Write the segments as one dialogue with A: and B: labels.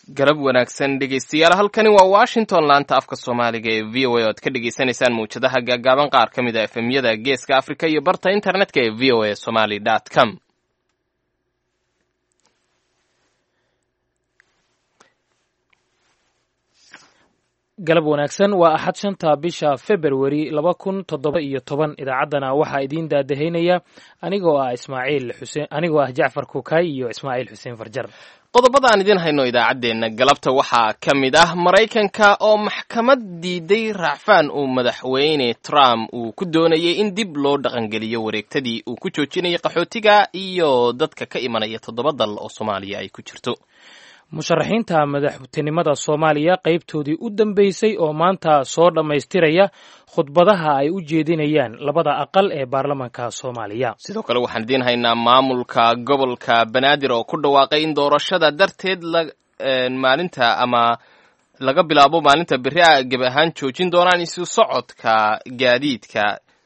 A: galab wanaagsan dhegaystayaal halkani waa Washington laanta afka Soomaaliga ee VOA oo aad ka dhageysanaysaan muujadaha gaagaaban qaar ka mid ah FM-yada Geeska Afrika iyo barta internetka ee voasomali.com.
B: galab wanaagsan waa axad 5 bisha February 2017 idaacaddana waxaa idiin daadaheynaya anigoo ah Jacfar Kukay iyo Ismaaciil Xuseen Farjar.
A: qodobada aan idin hayno idaacadeena galabta waxaa ka mid ah Mareykanka oo maxkamad diiday raacfaan uu madaxweyne Trump uu ku doonayay in dib loo dhaqangeliyo wareegtadii uu ku joojinayay qaxootiga iyo dadka ka imanaya 7 dal oo Soomaaliya ay ku jirto.
B: musharaxiinta madaxtinimada Soomaaliya qaybtoodii u dambeysay oo maanta soo dhamaystiraya khudbadaha ay u jeedinayaan labada aqal ee baarlamaanka Soomaaliya.
A: sidoo kale waxaan idin haynaa maamulka gobolka Banaadir oo ku dhawaaqay in doorashada darteed maalinta ama laga bilaabo maalinta berri gab ahaan joojin doonaan isu socodka gaadiidka.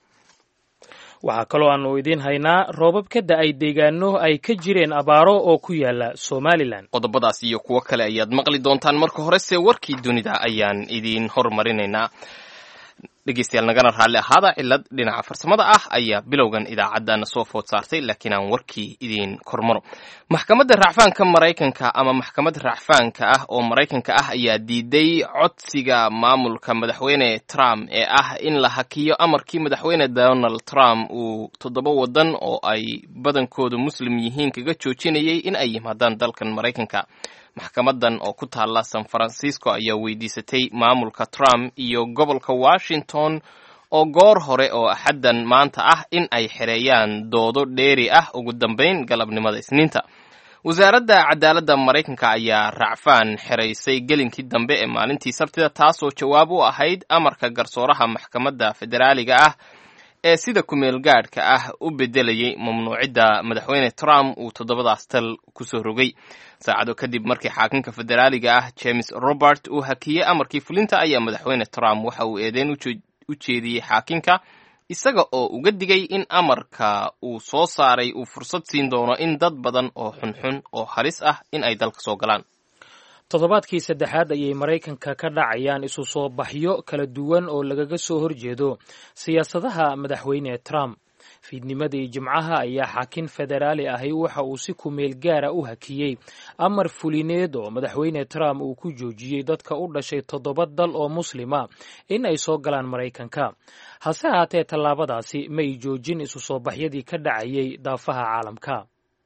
B: waxaa kaloo aanu idiin haynaa roobab ka da'ay deegaano ay ka jireen abaaro oo ku yaala Somaliland.
A: qodobadaas iyo kuwo kale ayaad maqli doontaan. marka horese warkii dunida ayaan idiin hormarinaynaa. dhegeystayaal nagana raalli ahaada cilad dhinaca farsamada ah ayaa bilowgan idaacadana soo food saartay laakiin aan warkii idiin kormaro. maxkamadda raacfaanka Mareykanka ama maxkamad raacfaanka ah oo Mareykanka ah ayaa diiday codsiga maamulka madaxweyne Trump ee ah in la hakiyo amarkii madaxweyne Donald Trump uu 7 wadan oo ay badankoodu muslim yihiin kaga joojinayay in ay yimaadaan dalkan Mareykanka. maxkamadan oo ku taala San Francisco ayaa weydiisatay maamulka Trump iyo gobolka Washington oo goor hore oo axaddan maanta ah in ay xereeyaan doodo dheeri ah ugu dambeyn galabnimada Isniinta. wasaaradda cadaaladda Mareykanka ayaa raacfaan xereysay gelinkii dambe ee maalintii Sabtida taasoo jawaab u ahayd amarka garsooraha maxkamadda federaaliga ah ee sida kumeel gaadhka ah u bedelayay mamnuucidda madaxweyne Trump uu 7daas tal ku soo rogay. saacado kadib markii xaakinka federaaliga ah James Robert uu hakiyay amarkii fulinta ayaa madaxweyne Trump waxa uu eedeyn u jeediyey xaakinka isaga oo uga digay in amarka uu soo saaray uu fursad siin doono in dad badan oo xunxun oo halis ah in ay dalka soo galaan.
B: toddobaadkii saddexaad ayay Mareykanka ka dhacayaan isu soo baxyo kala duwan oo lagaga soo horjeedo siyaasadaha madaxweyne Trump. fiidnimadii Jimcaha ayaa xaakin federaali ahi waxa uu si ku meel gaara u hakiyey amar fulineed oo madaxweyne Trump uu ku joojiyey dadka u dhashay 7 dal oo muslima in ay soo galaan Mareykanka. hase haatee tallaabadaasi ma ay joojin isu soo baxyadii ka dhacayay daafaha caalamka.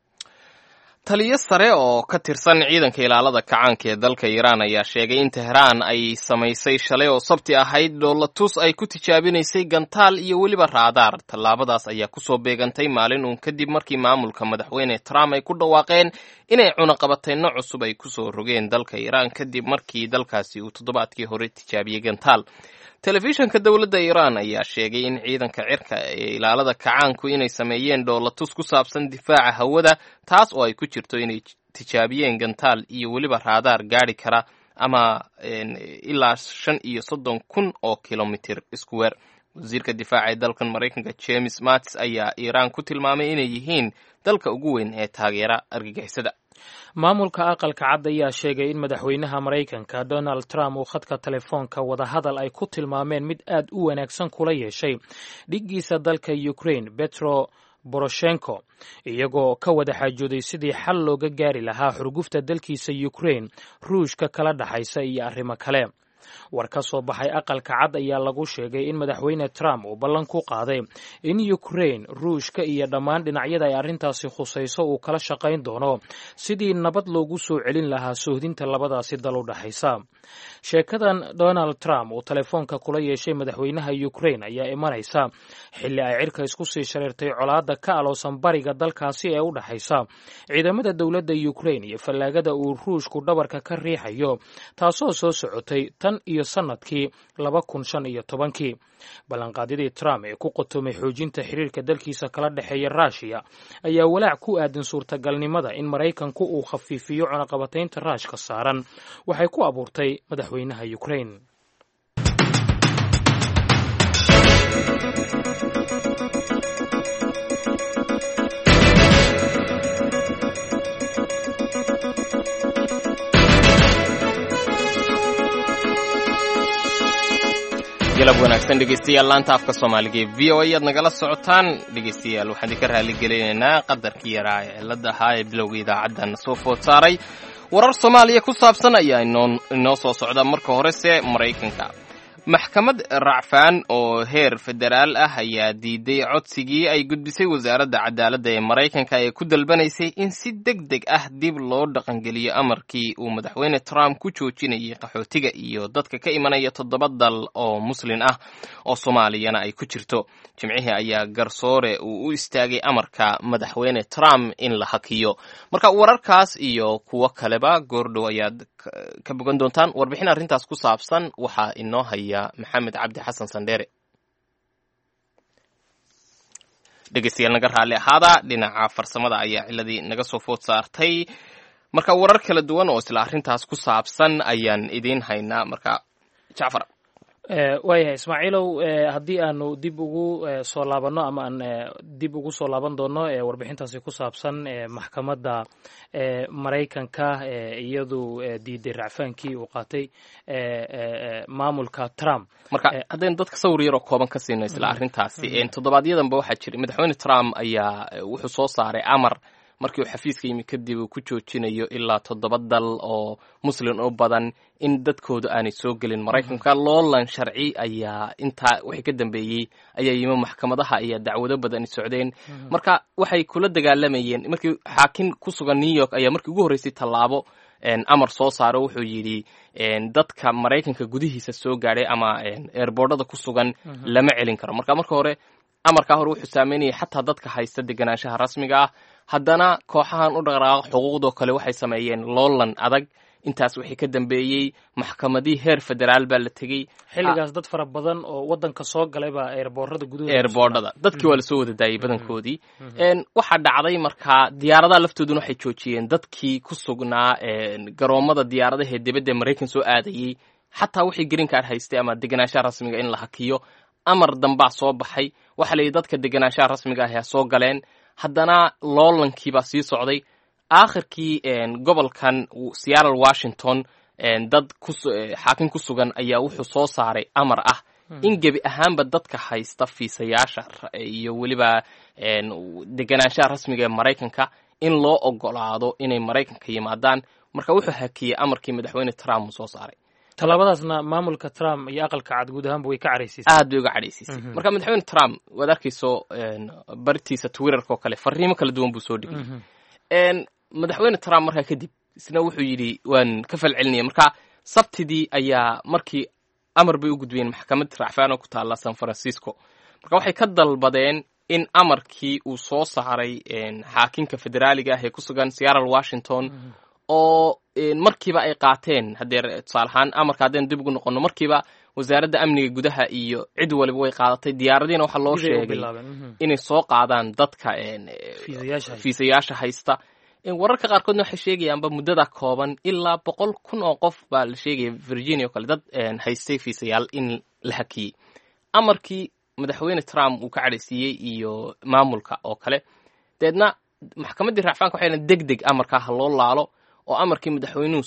A: taliye sare oo ka tirsan ciidanka ilaalada kacaanka ee dalka Iran ayaa sheegay in Tehran ay samaysay shalay oo Sabti ahayd dhoolatus ay ku tijaabinaysay gantaal iyo weliba raadaar. tallaabadaas ayaa ku soo beegantay maalin uun kadib markii maamulka madaxweyne Trump ay ku dhawaaqeen inay cunaqabatayno cusub ay ku soo rogeen dalka Iran kadib markii dalkaasi uu 7 hore tijaabiyey gantaal. telefishanka dowladda Iran ayaa sheegay in ciidanka cirka ee ilaalada kacaanku inay sameeyeen dhoolatus ku saabsan difaaca hawada taas oo ay ku jirto inay tijaabiyeen gantaal iyo weliba raadaar gaari kara ama ilaa 35,000 oo kilomitir square. wasiirka difaaca ee dalkan Mareykanka James Mattis ayaa Iran ku tilmaamay inay yihiin dalka ugu weyn ee taageera argagixisada.
B: maamulka aqalka cad ayaa sheegay in madaxweynaha Mareykanka Donald Trump uu khadka telefoonka wadahadal ay ku tilmaameen mid aad u wanaagsan kula yeeshay dhigiisa dalka Ukraine Petro Poroshenko iyagoo ka wada xaajooday sidii xal looga gaari lahaa xurgufta dalkiisa Ukraine Ruushka kala dhaxaysa iyo arrimo kale. war ka soo baxay aqalka cad ayaa lagu sheegay in madaxweyne Trump uu ballan ku qaaday in Ukraine Ruushka iyo dhammaan dhinacyada ay arrintaasi khusayso uu kala shaqayn doono sidii nabad loogu soo celin lahaa sohdinta labadaasi dal u dhaxaysa. sheekadan Donald Trump uu telefoonka kula yeeshay madaxweynaha Ukraine ayaa imanaysa xilli ay cirka isku sii shareertay colaadda ka aloosan bariga dalkaasi ee u dhaxaysa ciidamada dowladda Ukraine iyo fallaagada uu Ruushku dhabarka ka riixayo taasoo soo socotay tan iyo sanadkii 2015. ballanqaadyadii Trump ee ku qotomay xoojinta xiriirka dalkiisa kala dhexeeya Russia ayaa walaac ku aadan suurtagalnimada in Mareykanku uu khafiifiyo cunaqabataynta Ruushka saaran waxay ku abuurtay madaxweynaha Ukraine.
A: galab wanaagsan dhegeystayaal laanta afka Soomaaliga ee VOA aad nagala socotaan dhegeystayaal waxaan idin ka raali gelinaynaa qadarkii yaraa ee cilada ahaa ee bilowga idaacadan soo food saaray warar Soomaaliya ku saabsan ayaa inoo soo socda marka horese Mareykanka maxkamad racfaan oo heer federaal ah ayaa diiday codsigii ay gudbisay wasaaradda cadaaladda ee Mareykanka ee ku dalbanaysay in si degdeg ah dib loo dhaqangeliyo amarkii uu madaxweyne Trump ku joojinayay qaxootiga iyo dadka ka imanaya 7 dal oo muslin ah oo Soomaaliyana ay ku jirto jimcihii ayaa garsoore uu u istaagay amarka madaxweyne Trump in la hakiyo marka wararkaas iyo kuwa kaleba goordhow ayaad ka bogan doontaan warbixin arrintaas ku saabsan waxa inoo haya Maxamed Cabdi Xasan Sandere dhegeystayaal naga raali ahaada dhinaca farsamada ayaa ciladii naga soo food saartay marka warar kala duwan oo isla arrintaas ku saabsan ayaan idin haynaa marka Jaafar
B: waayahay Ismaaciilow haddii aanu dib ugu soo laabanno ama aan dib ugu soo laaban doono warbixintaasi ku saabsan maxkamadda Mareykanka iyadu diiday racfaankii uu qaatay maamulka Trump
A: marka haddeen dadka sawir yar oo kooban ka siinay isla arrintaasi toddobaadyadaba waxaa jiray madaxweyne Trump ayaa wuxuu soo saaray amar markii uu xafiiska yimi kadib uu ku joojinayo ilaa 7 dal oo muslim oo badan in dadkooda aanay soo gelin Mareykanka loolan sharci ayaa inta wixii ka dambeeyay ayaa yimi maxkamadaha ayaa dacwado badan socdeen marka waxay kula dagaalamayeen markii xaakim ku sugan New York ayaa markii ugu horeysay talaabo amar soo saaro wuxuu yiri dadka Mareykanka gudihiisa soo gaaray ama airportada ku sugan lama celin karo marka hore amarka hore wuxuu saameynayay xataa dadka haysta deganaanshaha rasmiga ah haddana kooxahan u dhaqdhaqaaqa xuquuqdoo kale waxay sameeyeen loolan adag intaas wixii ka dambeeyay maxkamadii heer federaal baa la tegay
B: xilligaas dad fara badan oo wadanka soo galay baa
A: airportada dadkii waa la soo wada daayay badankoodii waxaa dhacday markaa diyaaradaha laftooduna waxay joojiyeen dadkii ku sugnaa garoomada diyaaradaha ee dibadda Mareykan soo aadayay xataa wixii green card haystay ama deganaanshaha rasmiga in la hakiyo amar dambaa soo baxay waxa la yidhi dadka deganaanshaha rasmiga ah soo galeen haddana loolankiibaa sii socday aakhirkii gobolkan Seattle Washington dad xaakim ku sugan ayaa wuxuu soo saaray amar ah in gebi ahaanba dadka haysta fiisayaasha iyo weliba deganaanshaha rasmiga ee Mareykanka in loo ogolaado inay Mareykanka yimaadaan marka wuxuu hakiyay amarkii madaxweyne Trump soo saaray
B: talaabadaasna maamulka Trump iyo aqalka cad guud ahaanba way ka caraysisay
A: aad bay uga caraysisay marka madaxweyne Trump wada arkayso bartiisa Twitter-ka kale fariimo kala duwan buu soo dhigay madaxweyne Trump markaa kadib isna wuxuu yiri waan ka falcelinay marka sabtidii ayaa markii amar bay u gudbiyeen maxkamad racfaan oo ku taala San Francisco marka waxay ka dalbadeen in amarkii uu soo saaray xaakinka federaaliga ah ee ku sugan Seattle Washington oo markiiba ay qaateen hadeer tusaalahaan amarka hadeen dib ugu noqono markiiba wasaaradda amniga gudaha iyo cid waliba way qaadatay diyaaradiina waxa loo sheegay inay soo qaadaan dadka fiisayaasha haysta wararka qaarkoodna waxay sheegayaanba muddada kooban ilaa 100,000 oo qof baa la sheegaya Virginia oo kale dad haystay fiisayaal in la hakiyay amarkii madaxweyne Trump uu ka cadhaysiiyey iyo maamulka oo kale deedna maxkamaddii racfaanka waxay degdeg amarka loo laalo oo amarkii madaxweynuhu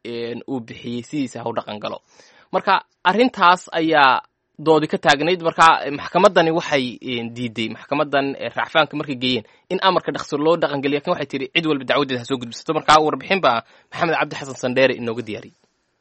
A: uu bixiyay sidiisa u dhaqan galo marka arrintaas ayaa doodi ka taagnayd marka maxkamadani waxay diiday maxkamadan racfaanka markay geeyeen in amarka dhaqso loo dhaqan galiyo kan waxay tiri cid walba dacwadeeda ha soo gudbisato marka warbixin baa Maxamed Cabdi Xasan Sandere inooga diyaariyay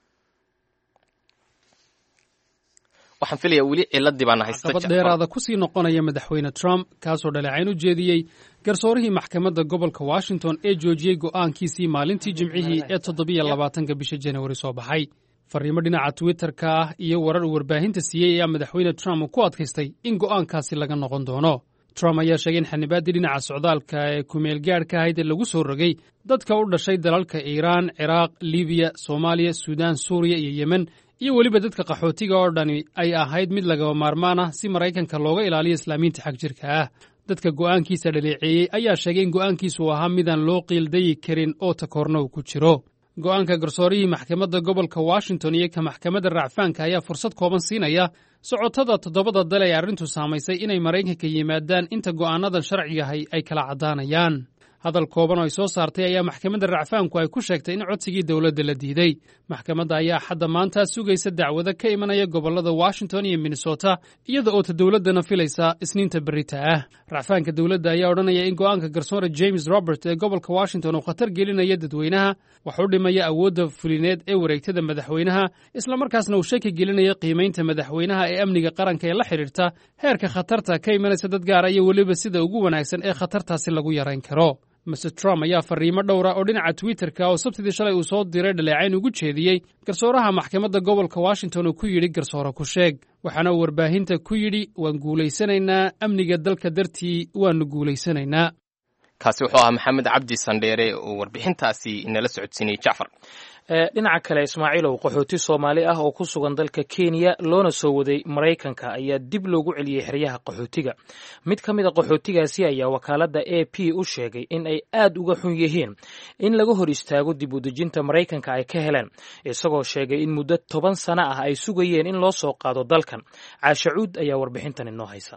A: waxaan filayaa weli ciladii baan haysta
C: dheeraada ku sii noqonaya madaxweyne Trump kaasoo dhaleecayn u jeediyey garsoorihii maxkamadda gobolka Washington ee joojiyey go'aankiisii maalintii Jimcihii ee 27 bisha January soo baxay fariimo dhinaca Twitter-ka ah iyo warar uu warbaahinta siiyey ayaa madaxweyne Trump ku adkaystay in go'aankaasi laga noqon doono Trump ayaa sheegay in xanibaaddii dhinaca socdaalka ee kumeel gaadhka ahayd ee lagu soo rogay dadka u dhashay dalalka Iiraan, Ciraaq, Libiya, Soomaaliya, Suudaan, Suuriya iyo Yemen iyo weliba dadka qaxootiga oo dhani ay ahayd mid lagaba maarmaan ah si Maraykanka looga ilaaliyo islaamiinta xag jirka ah dadka go'aankiisa dhaleeceeyey ayaa sheegay in go'aankiisu ahaa midaan loo qiildayi karin oo takoorna uu ku jiro go'aanka garsoorihii maxkamadda gobolka Washington iyo ka maxkamadda racfaanka ayaa fursad kooban siinaya socotada 7 dal ee arrintu saamaysay inay Maraykanka yimaadaan inta go'aanadan sharciga ay kala cadaanayaan hadal kooban oo ay soo saartay ayaa maxkamadda racfaanku ay ku sheegtay in codsigii dowladda la diiday. maxkamadda ayaa xadda maanta sugaysa dacwado ka imanaya gobollada Washington iyo Minnesota, iyada oo ta dowladdana filaysa isniinta berrita ah. racfaanka dowladda ayaa odhanaya in go'aanka garsoore James Robert ee gobolka Washington uu khatar gelinaya dadweynaha, wax u dhimaya awoodda fulineed ee wareegtada madaxweynaha, isla markaasna uu shaki gelinaya qiimaynta madaxweynaha ee amniga qaranka ee la xidhiirta heerka khatarta ka imanaysa dad gaara iyo weliba sida ugu wanaagsan ee khatartaasi lagu yarayn karo. Mr. Trump ayaa fariimo dhowra oo dhinaca Twitter-ka oo Sabtidii shalay uu soo diray dhaleecayn ugu jeediyey garsooraha maxkamadda gobolka Washington oo ku yidhi garsoore ku sheeg, waxaana uu warbaahinta ku yidhi waan guulaysanaynaa, amniga dalka dartii waannu guulaysanaynaa.
A: kaasi wuxuu ahaa maxamed cabdi sandheere oo warbixintaasi inala socodsiinayay Jacfar.
B: dhinaca kale Ismaaciilow, qaxooti Soomaali ah oo ku sugan dalka Kenya loona soo waday Maraykanka ayaa dib loogu celiyey xeryaha qaxootiga. mid ka mid a qaxootigaasi ayaa wakaaladda AP u sheegay in ay aad uga xun yihiin in laga hor istaago dib u dejinta Maraykanka ay ka heleen, isagoo sheegay in muddo 10 sano ah ay sugayeen in loo soo qaado dalkan. Caasha Cuud ayaa warbixintan inoo haysa.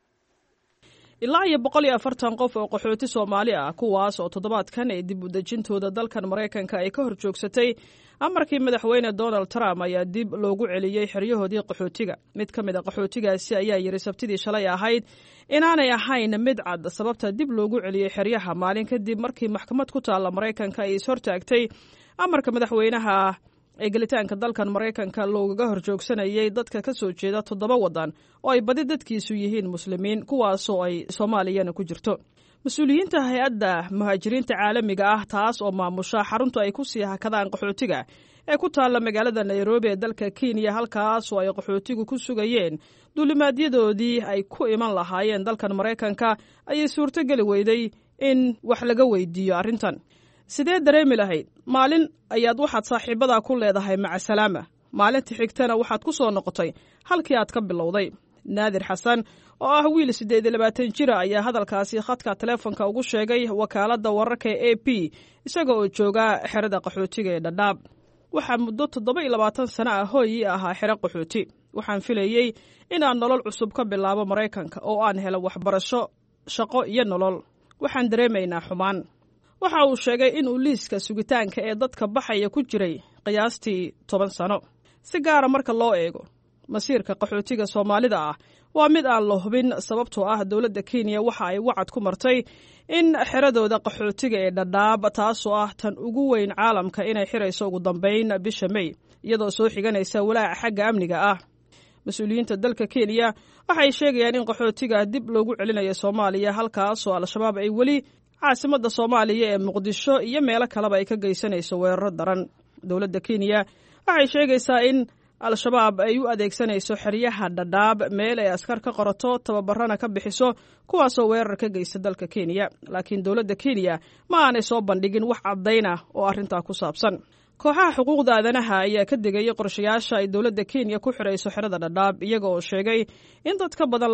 D: ilaa iyo 140 qof oo qaxooti Soomaali ah kuwaas oo toddobaadkan ay dib u dejintooda dalkan Maraykanka ay ka horjoogsatay amarkii madaxweyne Donald Trump ayaa dib loogu celiyey xeryahoodii qaxootiga. mid ka mid a qaxootigaasi ayaa yiri Sabtidii shalay ahayd inaanay ahayn mid cad sababta dib loogu celiyey xeryaha maalin kadib markii maxkamad ku taalla Maraykanka ay ishortaagtay amarka madaxweynaha ee gelitaanka dalkan Maraykanka loogaga horjoogsanayay dadka ka soo jeeda 7 waddan oo ay badi dadkiisu yihiin muslimiin, kuwaasoo ay Soomaaliyana ku jirto. mas-uuliyiinta hay-adda muhaajiriinta caalamiga ah taas oo maamusha xarunta ay ku sii hakadaan qaxootiga ee ku taalla magaalada Nairobi ee dalka Kenya, halkaas oo ay qaxootigu ku sugayeen duulimaadyadoodii ay ku iman lahaayeen dalkan Maraykanka, ayay suurtogeli weyday in wax laga weydiiyo arrintan. sidee dareemi lahayd maalin ayaad waxaad saaxiibadaa ku leedahay maca salaama, maalinta xigtana waxaad ku soo noqotay halkii aad ka bilowday? Naadir Xasan oo ah wiil 28 jira ayaa hadalkaasi khadka taleefanka ugu sheegay wakaaladda wararka ee AP isaga oo jooga xerada qaxootiga ee Dadaab. waxaa muddo 27 sano ah hooyi ahaa xero qaxooti. waxaan filayey in aan nolol cusub ka bilaabo Maraykanka oo aan helo waxbarasho, shaqo iyo nolol. waxaan dareemaynaa xumaan. waxa uu sheegay in uu liiska sugitaanka ee dadka baxaya ku jiray qiyaastii 10 sano. si gaara marka loo eego masiirka qaxootiga Soomaalida ah waa mid aan la hubin, sababtoo ah dowladda Kenya waxa ay wacad ku martay in xeradooda qaxootiga ee Dadaab, taasoo ah tan ugu weyn caalamka, inay xirayso ugu dambeyn bisha May, iyadoo soo xiganaysa walaaca xagga amniga ah. mas-uuliyiinta dalka Kenya waxay sheegayaan in qaxootiga dib loogu celinayo Soomaaliya, halkaasoo Al-Shabaab ay weli caasimadda Soomaaliya ee Muqdisho iyo meelo kaleba ay ka geysanayso weeraro daran. dowladda Kenya waxay sheegaysaa in Al-Shabaab ay u adeegsanayso xeryaha Dadaab meel ay askar ka qorato, tababarana ka bixiso, kuwaasoo weerar ka geysta dalka Kenya. laakiin dowladda Kenya ma aanay soo bandhigin wax caddayn ah oo arrintaa ku saabsan. kooxaha xuquuqda aadanaha ayaa ka digaya qorshayaasha ay dowladda Kenya ku xirayso xerada Dadaab, iyaga oo sheegay in dad ka badan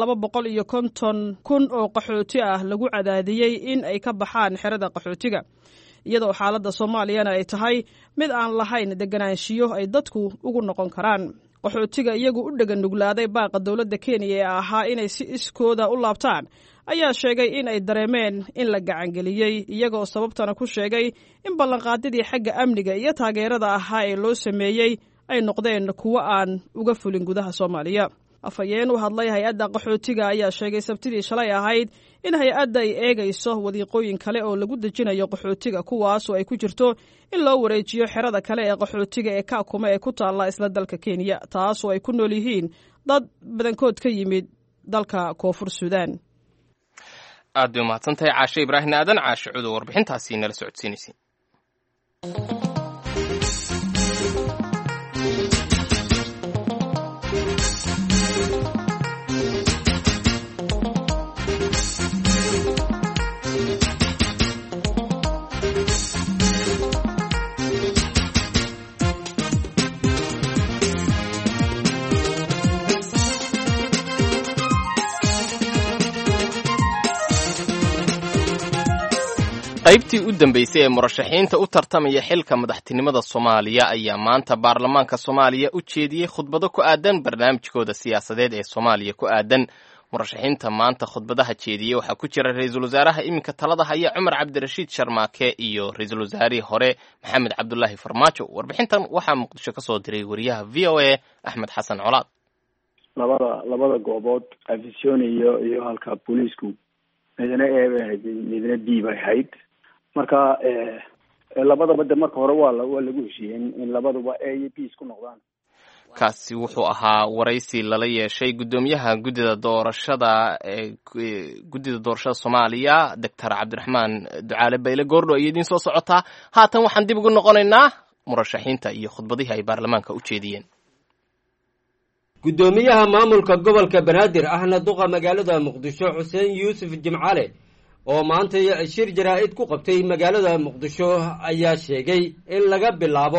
D: 250,000 oo qaxooti ah lagu cadaadiyey in ay ka baxaan xerada qaxootiga, iyadoo xaaladda Soomaaliyana ay tahay mid aan lahayn deganaanshiyo ay dadku ugu noqon karaan. qaxootiga iyagu u dhagan nuglaaday baaqa dowladda Kenya ee ahaa inay si iskooda u laabtaan ayaa sheegay in ay dareemeen in la gacangeliyey, iyagoo sababtana ku sheegay in ballanqaadyadii xagga amniga iyo taageerada ahaa ee loo sameeyey ay noqdeen kuwo aan uga fulin gudaha Soomaaliya. afhayeen u hadlay hay-adda qaxootiga ayaa sheegay Sabtidii shalay ahayd in hay-adda ay eegayso wadiiqooyin kale oo lagu dejinayo qaxootiga, kuwaasoo ay ku jirto in loo wareejiyo xerada kale ee qaxootiga ee Kakuma ee ku taalla isla dalka Kenya, taasoo ay ku nool yihiin dad badankood ka yimid dalka Koonfur Suudaan.
A: aad bay umahadsantahay Caashe Ibraahim Aadan. Caashe Cuud oo warbixintaasi nala socodsiinaysay. qaybtii u dambeysay ee murashaxiinta u tartamaya xilka madaxtinimada Soomaaliya ayaa maanta baarlamaanka Soomaaliya u jeediyey khudbado ku aadan barnaamijkooda siyaasadeed ee Soomaaliya ku aadan. murashaxiinta maanta khudbadaha jeediyey waxaa ku jira ra-iisul wasaaraha iminka talada haya Cumar Cabdirashiid Sharmaake iyo ra-iisul wasaarihii hore Maxamed Cabdullaahi Farmaajo. Warbixintan waxaa Muqdisho ka soo diray wariyaha VOA Axmed Xasan Colaad.
E: labada goobood afisyoon iyo halka booliisku midna midna diib ay hayd marka labadaba de marka hore waa lagu heshiiyey in labaduba A iyo B isku noqdaan.
A: kaasi wuxuu ahaa waraysi lala yeeshay gudoomiyaha guddida doorashada Soomaaliya Dr. Cabdiraxmaan Ducaale Bayle Goordho ay idin soo socotaa. Haatan waxaan dib ugu noqonaynaa murashaxiinta iyo khudbadihii ay baarlamaanka u jeediyeen.
F: gudoomiyaha maamulka gobolka Banaadir ahna duqa magaalada Muqdisho Xuseen Yuusuf Jimcaale oo maanta shir jaraa'id ku qabtay magaalada Muqdisho ayaa sheegay in laga bilaabo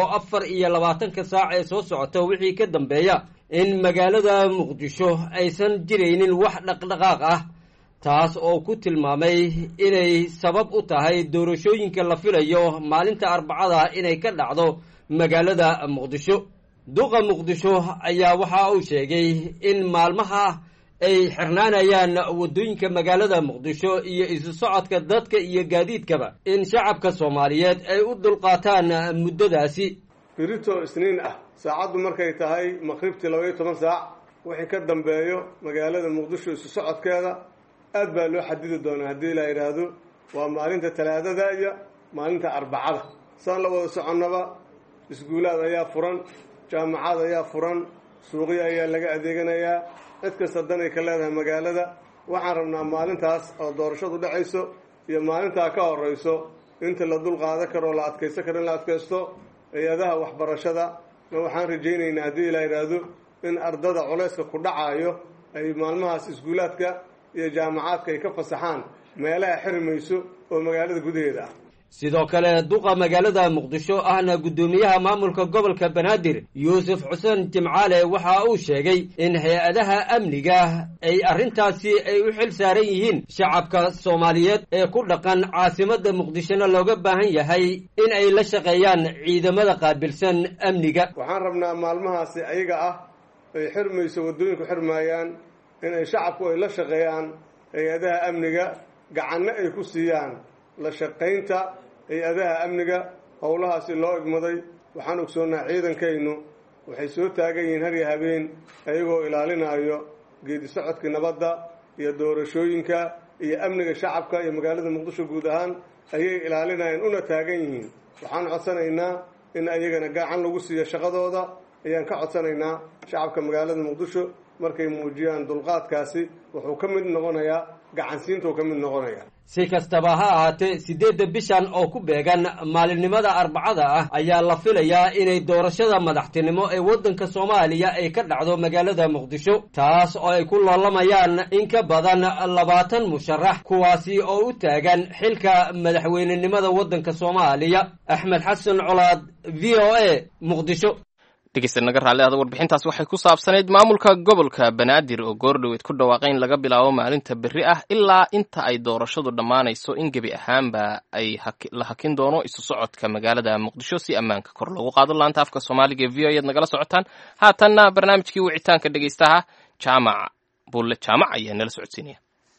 F: 24 saac ee soo socota wixii ka dambeeya in magaalada Muqdisho aysan jireynin wax dhaqdhaqaaq ah taas oo ku tilmaamay inay sabab u tahay doorashooyinka la filayo maalinta Arbacada inay ka dhacdo magaalada Muqdisho. duqa Muqdisho ayaa waxa uu sheegay in maalmaha ay xirnaanayaan wadooyinka magaalada Muqdisho iyo isu socodka dadka iyo gaadiidkaba in shacabka Soomaaliyeed ay u dulqaataan muddadaasi.
G: birito isniin ah saacadu markay tahay maqribtii 12 saac wixii ka dambeeyo magaalada Muqdisho isu socodkeeda aad baa loo xadidi doonaa haddii la yiraahdo waa maalinta Talaadada iyo maalinta Arbacada. saan la wada soconaba iskuulaad ayaa furan, jaamacad ayaa furan, suuqyo ayaa laga adeeganayaa, cid kasta danay ka leedahay magaalada. waxaan rabnaa maalintaas oo doorashadu dhacayso iyo maalintaa ka horeyso inta la dul qaadan karo la adkaysan karo in la adkaysto hay'adaha waxbarashada. waxaan rajaynaynaa haddii la yiraahdo in ardada culayska ku dhacayo ay maalmahaas iskuulaadka iyo jaamacadka ay ka fasaxaan meelaha xirmayso oo magaalada gudaheeda ah.
F: sidoo kale duqa magaalada Muqdisho ahna gudoomiyaha maamulka gobolka Banaadir Yuusuf Xuseen Jimcaale waxa uu sheegay in hay'adaha amniga ay arintaasi ay u xil saaran yihiin shacabka Soomaaliyeed ee ku dhaqan caasimadda Muqdisho looga baahan yahay in ay la shaqeeyaan ciidamada qaabilsan amniga.
G: waxaan rabnaa maalmahaasi ayaga ah ay xirmayso wadooyinku xirmayaan in ay shacabku ay la shaqeeyaan hay'adaha amniga gacanna ay ku siiyaan la shaqeynta hay-adaha amniga howlahaasi loo igmaday. waxaan ogsoonahay ciidankaynu waxay soo taagan yihiin har iyo habeen ayagoo ilaalinayo geedi socodka nabadda iyo doorashooyinka iyo amniga shacabka iyo magaalada Muqdisho guud ahaan ayay ilaalinayaan una taagan yihiin. waxaan codsanaynaa in ayagana gacan lagu siiyo shaqadooda ayaan ka codsanaynaa. shacabka magaalada Muqdisho markay muujiyaan dulqaadkaasi wuxuu ka mid noqonayaa gacansiinta uu ka mid noqonayaa.
F: si kastaba ha ahaatee 8 bishan oo ku beegan maalinimada Arbacada ah ayaa la filayaa inay doorashada madaxtinimo ee waddanka Soomaaliya ay ka dhacdo magaalada Muqdisho taas oo ay ku loolamayaan in ka badan 20 musharax kuwaasi oo u taagan xilka madaxweynenimada waddanka Soomaaliya. Axmed Xasan Colaad VOA Muqdisho.
A: dhegeysta naga raalli ahada warbixintaas waxay ku saabsanayd maamulka gobolka Banaadir oo goordhoweed ku dhawaaqay in laga bilaabo maalinta berri ah ilaa inta ay doorashadu dhammaanayso in gebi ahaanba ay la hakin doono isu socodka magaalada Muqdisho si ammaanka kor loogu qaado. laanta afka Soomaaliga VOA aad nagala socotaan. haatanna barnaamijkii wicitaanka dhegeystaha Bulle Jaamac ayaa nala socodsiinaya.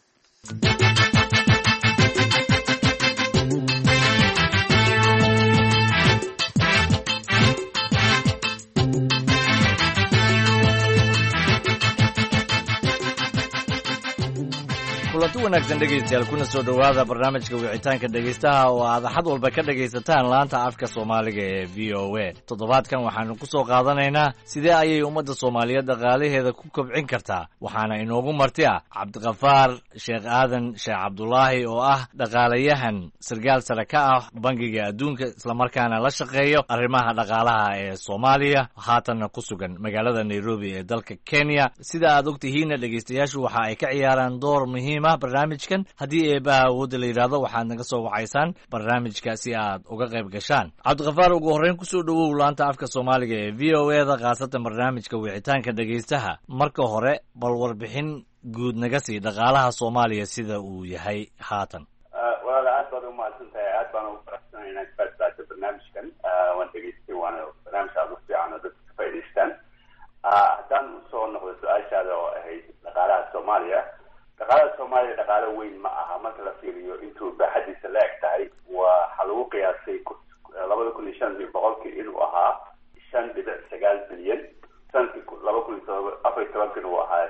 H: kulanti wanaagsan dhegaystayaal kuna soo dhowaada barnaamijka wicitaanka dhegaystaha oo aad axad walba ka dhegaysataan laanta afka Soomaaliga ee VOA. toddobaadkan waxaanu ku soo qaadanaynaa sidee ayay ummadda Soomaaliyeed dhaqaalaheeda ku kobcin kartaa. waxaana inoogu marti ah Cabdiqafaar Sheekh Aadan Sheekh Cabdulaahi oo ah dhaqaalayahan sargaal sare ka ah Bangiga Adduunka islamarkaana la shaqeeyo arrimaha dhaqaalaha ee Soomaaliya haatanna ku sugan magaalada Nairobi ee dalka Kenya. sida aad ogtihiin dhegaystayaashu waxa ay ka ciyaaraan door muhiim barnaamijkan haddii eebaha awoodda la yidhaahdo waxaad naga soo wacaysaan barnaamijka si aad uga qayb gashaan. Cabdiqafaar ugu horreyn kusoo dhowow laanta afka Soomaaliga ee VOA-da khaasatan barnaamijka wicitaanka dhegaystaha. marka hore bal warbixin guud naga sii dhaqaalaha Soomaaliya sida uu yahay haatan.
I: walaal aad baad u mahadsantahay. aad baan ugu faraxsanahay inaad ka qaybqaadato barnaamijkan. waan dhegaystay waana barnaamij aad u fiican oo dadka ka faa'iidaystaan. haddaan usoo noqdo su-aashaada oo ahayd dhaqaalaha Soomaaliya dhaqaalada soomaaliya dhaqaalo weyn ma aha marka la fiiriyo intuu baaxadiisa la eg tahay. waxaa lagu qiyaasay 2005 boqolkii inuu ahaa 5.9 bilyan, sanadkii 2014 uu ahaa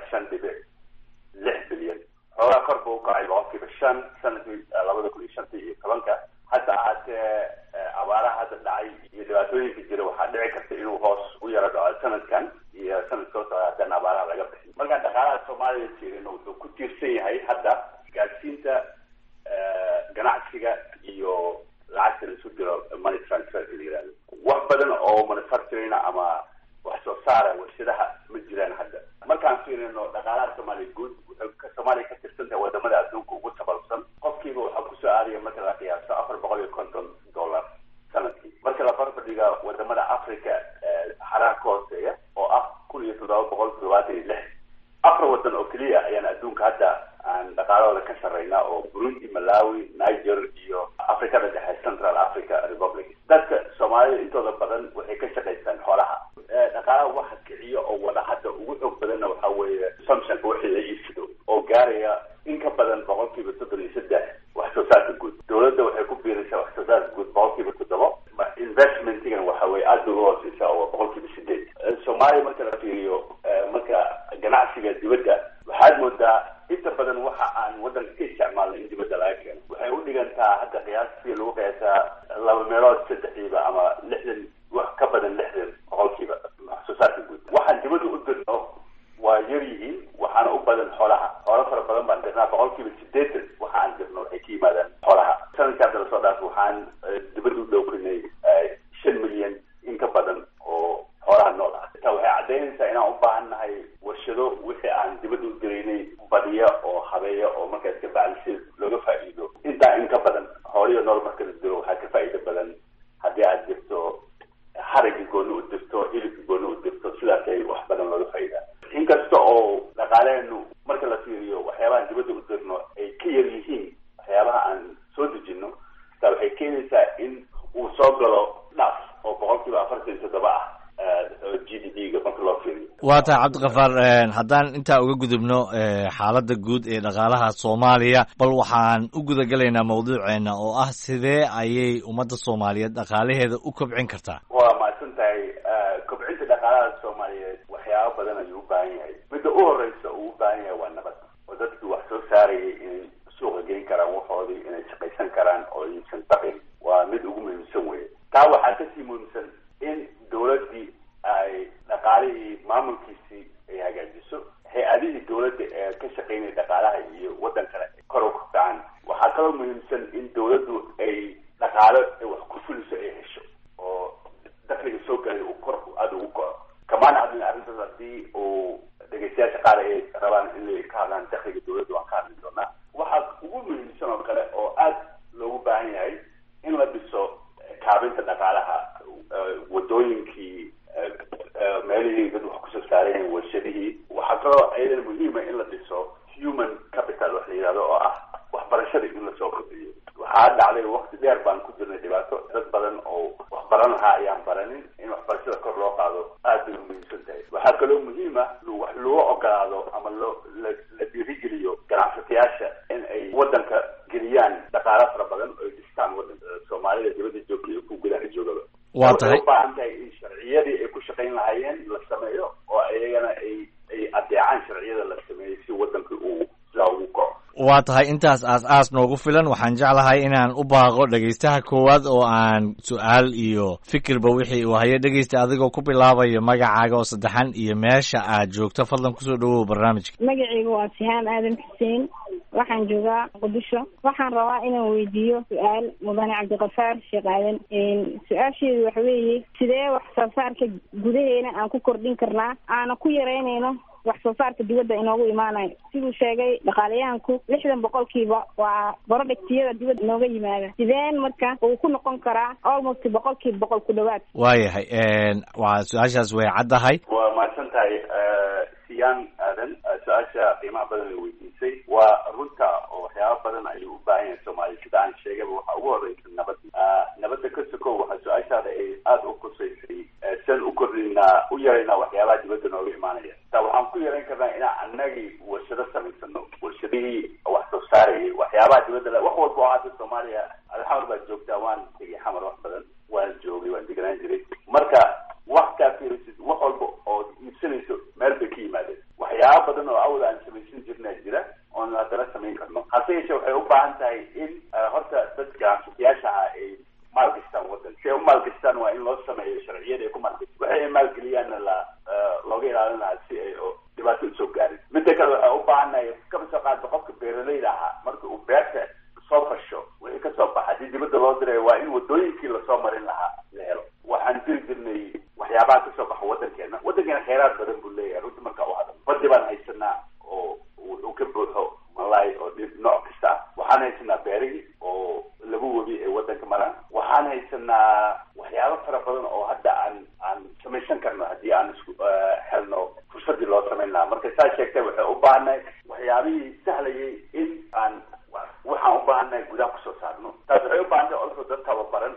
I: 5.6 bilyan. xoogaa kor buu u kacay boqolkiiba 5 sanadkii 2015. hadda ahaatee abaaraha hadda dhacay iyo dhibaatooyinka jira waxaa dhici karta inuu hoos u yaro dhaco sanadkan iyo sanad soo socda haddana abaaraha laga bixin. markaan dhaqaalaha soomaaliya jirin wuxuu ku tiirsan yahay hadda gaadsiinta ganacsiga iyo lacagta la isu diro money transfer la yihahdo. wax badan oo manufacturing ama wax soo saara warshadaha ma jiraan hadda. markaan fiirino dhaqaalaha soomaaliya guud wuxuu soomaaliya ka tirsan tahay wadamada adduunka ugu sabalsan. qofkiiba waxaa kusoo aadaya marka la qiyaaso $450 sanadkii. marka la barbardhiga wadamada Africa xaraha ka hooseeya oo ah 1776. 4 wadan oo keliya ayaan adduunka hadda aan dhaqaalahooda ka sarreynaa oo Burundi, Malawi, Niger iyo Afrikada Dhexe, Central Africa Republic. dadka Soomaalida intooda badan waxay ka shaqaystaan xoolaha. dhaqaalaha waxa kiciyo oo wada hadda ugu xoog badanna waxaa weeye consumptionka wixii la iibsado oo gaaraya in ka badan 33% wax soo saarka guud. dowladda waxay ku biiraysaa wax soo saarka guud 7%. investmentigan waxa weeye aad uga hooseysa oo 8%. Soomaaliya marka la fiiriyo marka ganacsiga dibadda waxaad moodaa inta badan waxa aan wadanka ka isticmaalnay in dibadda laga keeno. waxay u dhigantaa hadda qiyaastii lagu qiyaasaa 2 meelood 3 ama 60 wax ka badan 60% wax soo saarka guud. waxaan dibadda u dirno waa yar yihiin waxaana u badan xoolaha. xoolo fara badan baan dirnaa 80% waxa aan dirno waxay ka yimaadaan xoolaha. sanadkii hadda lasoo dhaaf waxaan dibadda u dhowrinay 5 milyan in ka badan oo xoolaha nool ah. taa waxay caddaynaysaa inaan u baahan nahay warshado wixii aan dibadda u diraynay badiya oo habeeya oo markaas ka bacdi looga faa'iido. intaa in ka badan xooliyo nool marka la diro waxaa ka faa'iido badan haddii aad dirto haragga gooni u dirto, hilibka gooni u dirto, sidaasay wax badan looga faa'iidaa. inkasta oo dhaqaaleenu marka la fiiriyo waxyaabahan dibadda u dirno ay ka yar yihiin waxyaabaha aan soo dejinno, taa waxay keenaysaa in uu soo galo dhaaf oo 47% ah GDP-ga marka loo fiiriyo.
H: waa tahay cabdiqafaar, haddaan intaa uga gudubno xaaladda guud ee dhaqaalaha Soomaaliya, bal waxaan u gudagalaynaa mawduuceena oo ah sidee ayay ummadda Soomaaliyeed dhaqaalaheeda u kobcin kartaa?
I: waa mahadsan tahay. kobcinta dhaqaalaha Soomaaliyeed waxyaabo badan ayuu u baahan yahay. midda u horeysa uu u baahan yahay waa nabad. oo dadkii wax soo saarayay inay suuqa geyn karaan waxoodii, inay shaqaysan karaan oo aysan baqin. waa mid ugu muhiimsan weye. taa waxaa kasii muhiimsan in dowladdii ay dhaqaalihii maamulkiisii ay hagaajiso. hay-adihii dowladda ee ka shaqaynaya dhaqaalaha iyo waddan kale kor u kacaan. waxaa kaloo muhiimsan in dowladdu ay dhaqaalo wax ku fuliso ay hesho oo dakhliga soo galay uu kor aada ugu kaco. kamaana hadlin arrintaas haddii uu dhegeystayaasha qaar ay rabaan inay ka hadlaan dakhliga dowladda waan ka hadli doonaa. waxaa ugu muhiimsan oo kale oo aad loogu baahan yahay in la dhiso kaabinta dhaqaalaha, wadooyinkii, meelihii dad wax kusoo saareen, warshadihii. waxaa kaloo ayadana muhiima in la dhiso human capital wax la yidhahdo oo ah waxbarashada in lasoo kordhiyo. waxaa dhacday waqti dheer baan ku jirnay dhibaato. dad badan oo wax baran lahaa ayaan baranin. in waxbarashada kor loo qaado aad bay muhiimsan tahay. waxaa kaloo muhiima wax loo ogolaado ama la dhiirigeliyo ganacsatayaasha in ay wadanka geliyaan dhaqaala fara badan oo ay dhistaan wadanka. Soomaalida dibadda joogta iyo ku gudaha joogaba. waa tahay u baahan tahay in sharciyadii ay ku shaqayn lahaayeen la sameeyo oo ayagana ay adeecaan sharciyada la sameeyey si wadanka uu sidaa ugu kaco.
H: waa tahay intaas aas noogu filan. waxaan jeclahay inaan u baaqo dhegaystaha koowaad oo aan su-aal iyo fikirba wixii uu hayo. dhegaysta adigoo ku bilaabayo magacaaga oo saddexan iyo meesha aad joogto, fadlan kusoo dhawow barnaamijka.
J: magacaygu waa Sihaan Aadan Xuseen, waxaan joogaa Muqdisho. waxaan rabaa inaan weydiiyo su-aal mudane Cabdiqafaar Sheekh Aadan. su-aasheedu waxa weeye sidee wax soo saarka gudaheena aan ku kordhin karnaa aana ku yaraynayno wax soo saarka dibadda inoogu imaanayo? siduu sheegay dhaqaalayahanku 60% waa productiyada dibadda inooga yimaada. sideen marka uu ku noqon karaa almost 100% ku dhawaad?
H: waayahay, waa su-aashaas way caddahay.
I: waa mahadsan tahay Siyaan Aadan. su-aasha qiimaha badan la weydiisay waa runta oo waxyaaba badan ayuu u baahan yahay Soomaaliya. sida aan sheegayba waxaa ugu horeysa nabad. nabadda ka sokow waxaa su-aashaada ay aada u kusaysay san u kordhinaa u yaraynaa waxyaabaha dibadda nooga imaanaya. taa waxaan ku yarayn karnaa inaan annagii warshado samaysano. warshado shirkadihii wax soo saarayay waxyaabaha dibadda wax walba oo hadda Soomaaliya alxamar baa joogtaa waan tegay xamar wax badan waan joogay waan deganaan jiray marka wax ka fiirisid wax walba oo iibsanayso meel bay ka yimaadeen waxyaaba badan oo awal aan samaysan jirnay jira oon haddana samayn karno hase yeeshee waxay u baahan tahay in horta dadka suuqyaasha ay maalgashtaan waddanka si ay u maalgashtaan waa in loo sameeyo sharciyada ay ku maalgashtaan waxay maalgeliyaanna looga ilaalin lahaa si ay dhibaato usoo gaarin midda kale waxay u baahannahay kama soo qaadba qofka beeralayda ahaa marka uu beerta soo fasho wixii ka soo baxa haddii dibadda loo diray waa in wadooyinkii lasoo marin lahaa la helo waxaan diri jirnay waxyaabaha ka soo baxa waddankeena kheyraad badan buu leeyahay runtii marka u hadal badi baan haysanaa oo wuxuu ka buuxo malaay oo nooc kasta ah waxaan haysanaa beerihii oo laba webi ee waddanka maraan waxaan haysanaa waxyaabo fara badan oo hadda aan samaysan karno haddii aan isku helno fursadii loo samayn lahaa marka saa sheegtay waxay u baahannahay waxyaabihii sahlayay in aan waxaan u baahannahay gudaha kusoo saarno taas waxay u baahantahay also dad tababaran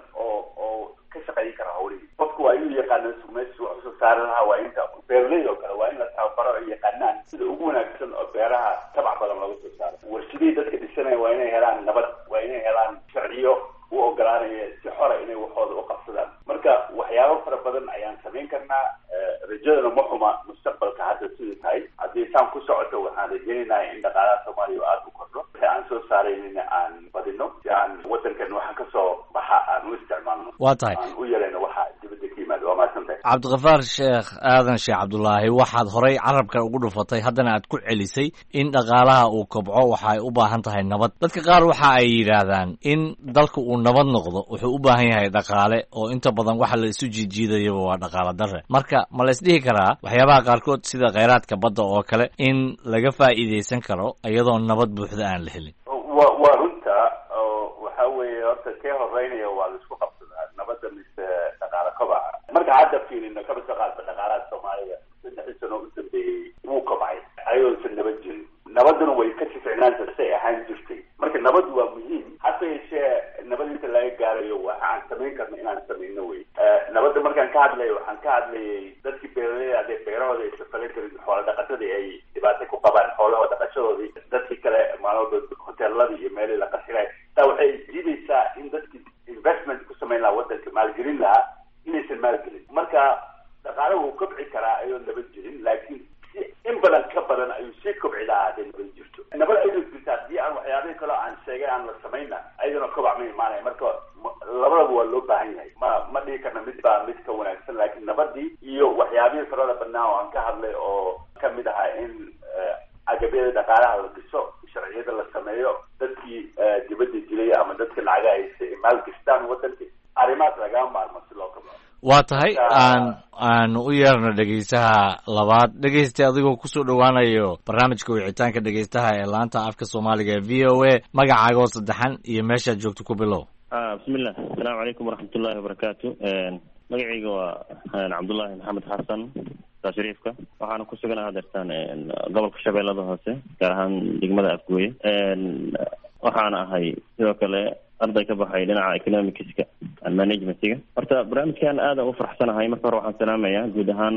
I: oo ka shaqeyn kara hawlihii qofku waa inuu yaqaano meesha wax usoo saari lahaa waa inta beeraleyda oo kale waa in la tababaro ay yaqaanaan sida ugu wanaagsan oo beeraha tabac badan looga soo saaro warshadihii dadka dhisanaya waa inay helaan nabad waa inay helaan sharciyo u ogolaanaya si xora inay waxooda u qabsadaan marka waxyaabo fara badan ayaan samayn karnaa rajadana ma xuma mustaqbalka hadda sidii tahay haddii saan ku socoto waxaan rajaynaynaa in dhaqaalaha Soomaaliya aad u kordho wixii aan soo saaraynina aan badino si aan waddankan waxa ka soo baxa aan u isticmaalno
H: waa tahay
I: aan u yarayno waxa dibadda ka yimaada waa mahadsantahay
H: cabdiqafaar sheekh aadan sheekh cabdulaahi waxaad horay carabka ugu dhufatay haddana aad ku celisay in dhaqaalaha uu kobco waxa ay u baahan tahay nabad dadka qaar waxa ay yidhaahdaan in dalka uu nabad noqdo wuxuu u baahan yahay dhaqaale oo inta badan waxa la isu jiijiidayaba waa dhaqaale darre marka ma la isdhihi karaa waxyaabaha qaarkood sida kheyraadka badda oo kale in laga faa'iidaysan karo iyadoo nabad buuxda aan la helin
I: waa runta waxa weeye horta kee horeynaya waa la isku qabsadaa nabadda mise dhaqaale kobaca marka hadda fiirino kaba soo qaadba dhaqaalaha Soomaaliya 3 sano u dambeeyey wuu kobcay ayoosan nabad jirin nabadduna way ka sificnaanta say ahaan jirtay marka nabaddu waa muhiim hase yeeshee nabad inta laga gaarayo waxaan samayn karna inaan samayno wey nabadda markaan ka hadlayo waxaan ka hadlayay dadkii beeraleyda hadee beerahooda aysan falan karin xoola dhaqatadii ay dhibaato ku qabaan xoolaha dhaqashadoodii dadkii kale maalmoba hoteeladii iyo meelii la qashiray taa waxay jiidaysaa in dadkii investment ku samayn lahaa waddanka maalgelin lahaa inaysan maalgelin marka dhaqaale wuu kobci karaa ayoo nabad jirin laakiin si in badan ka badan ayuu sii kobci lahaa hadday nabad jirto nabad ayuu jirta haddii aan waxyaabihii kale aan sheegay aan la samayna ayadana kobac ma imaanaya marka labadaba waa loo baahan yahay ma dhihi karna mid baa mid ka wanaagsan laakiin nabadii iyo waxyaabihii farada badnaa oo aan ka hadlay oo kamid ahaa in agabyada dhaqaalaha la dhiso sharciyada la sameeyo dadkii dibadda dilay ama dadka lacaga haystay maalgashtaan waddanka arrimahaas lagaa maarmo si loo kabao
H: waa tahay aan u yeerno dhegeystaha labaad dhegeysta adigoo kusoo dhowaanayo barnaamijka wicitaanka dhegeystaha ee laanta afka Soomaaliga ee VOA magacaaga oo saddexan iyo meeshaad joogto ku bilow
K: bismillah assalaamu calaykum waraxmatullaahi wabarakaatu magacayga waa cabdullaahi maxamed xasan shariifka waxaana ku suganahay hadeertaan gobolka Shabeellada Hoose gaar ahaan degmada Afgooye waxaana ahay sidoo kale arday ka baxay dhinaca economicska and managementga horta barnaamijkan aad aan u faraxsanahay marka hore waxaan salaamayaa guud ahaan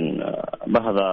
K: bahda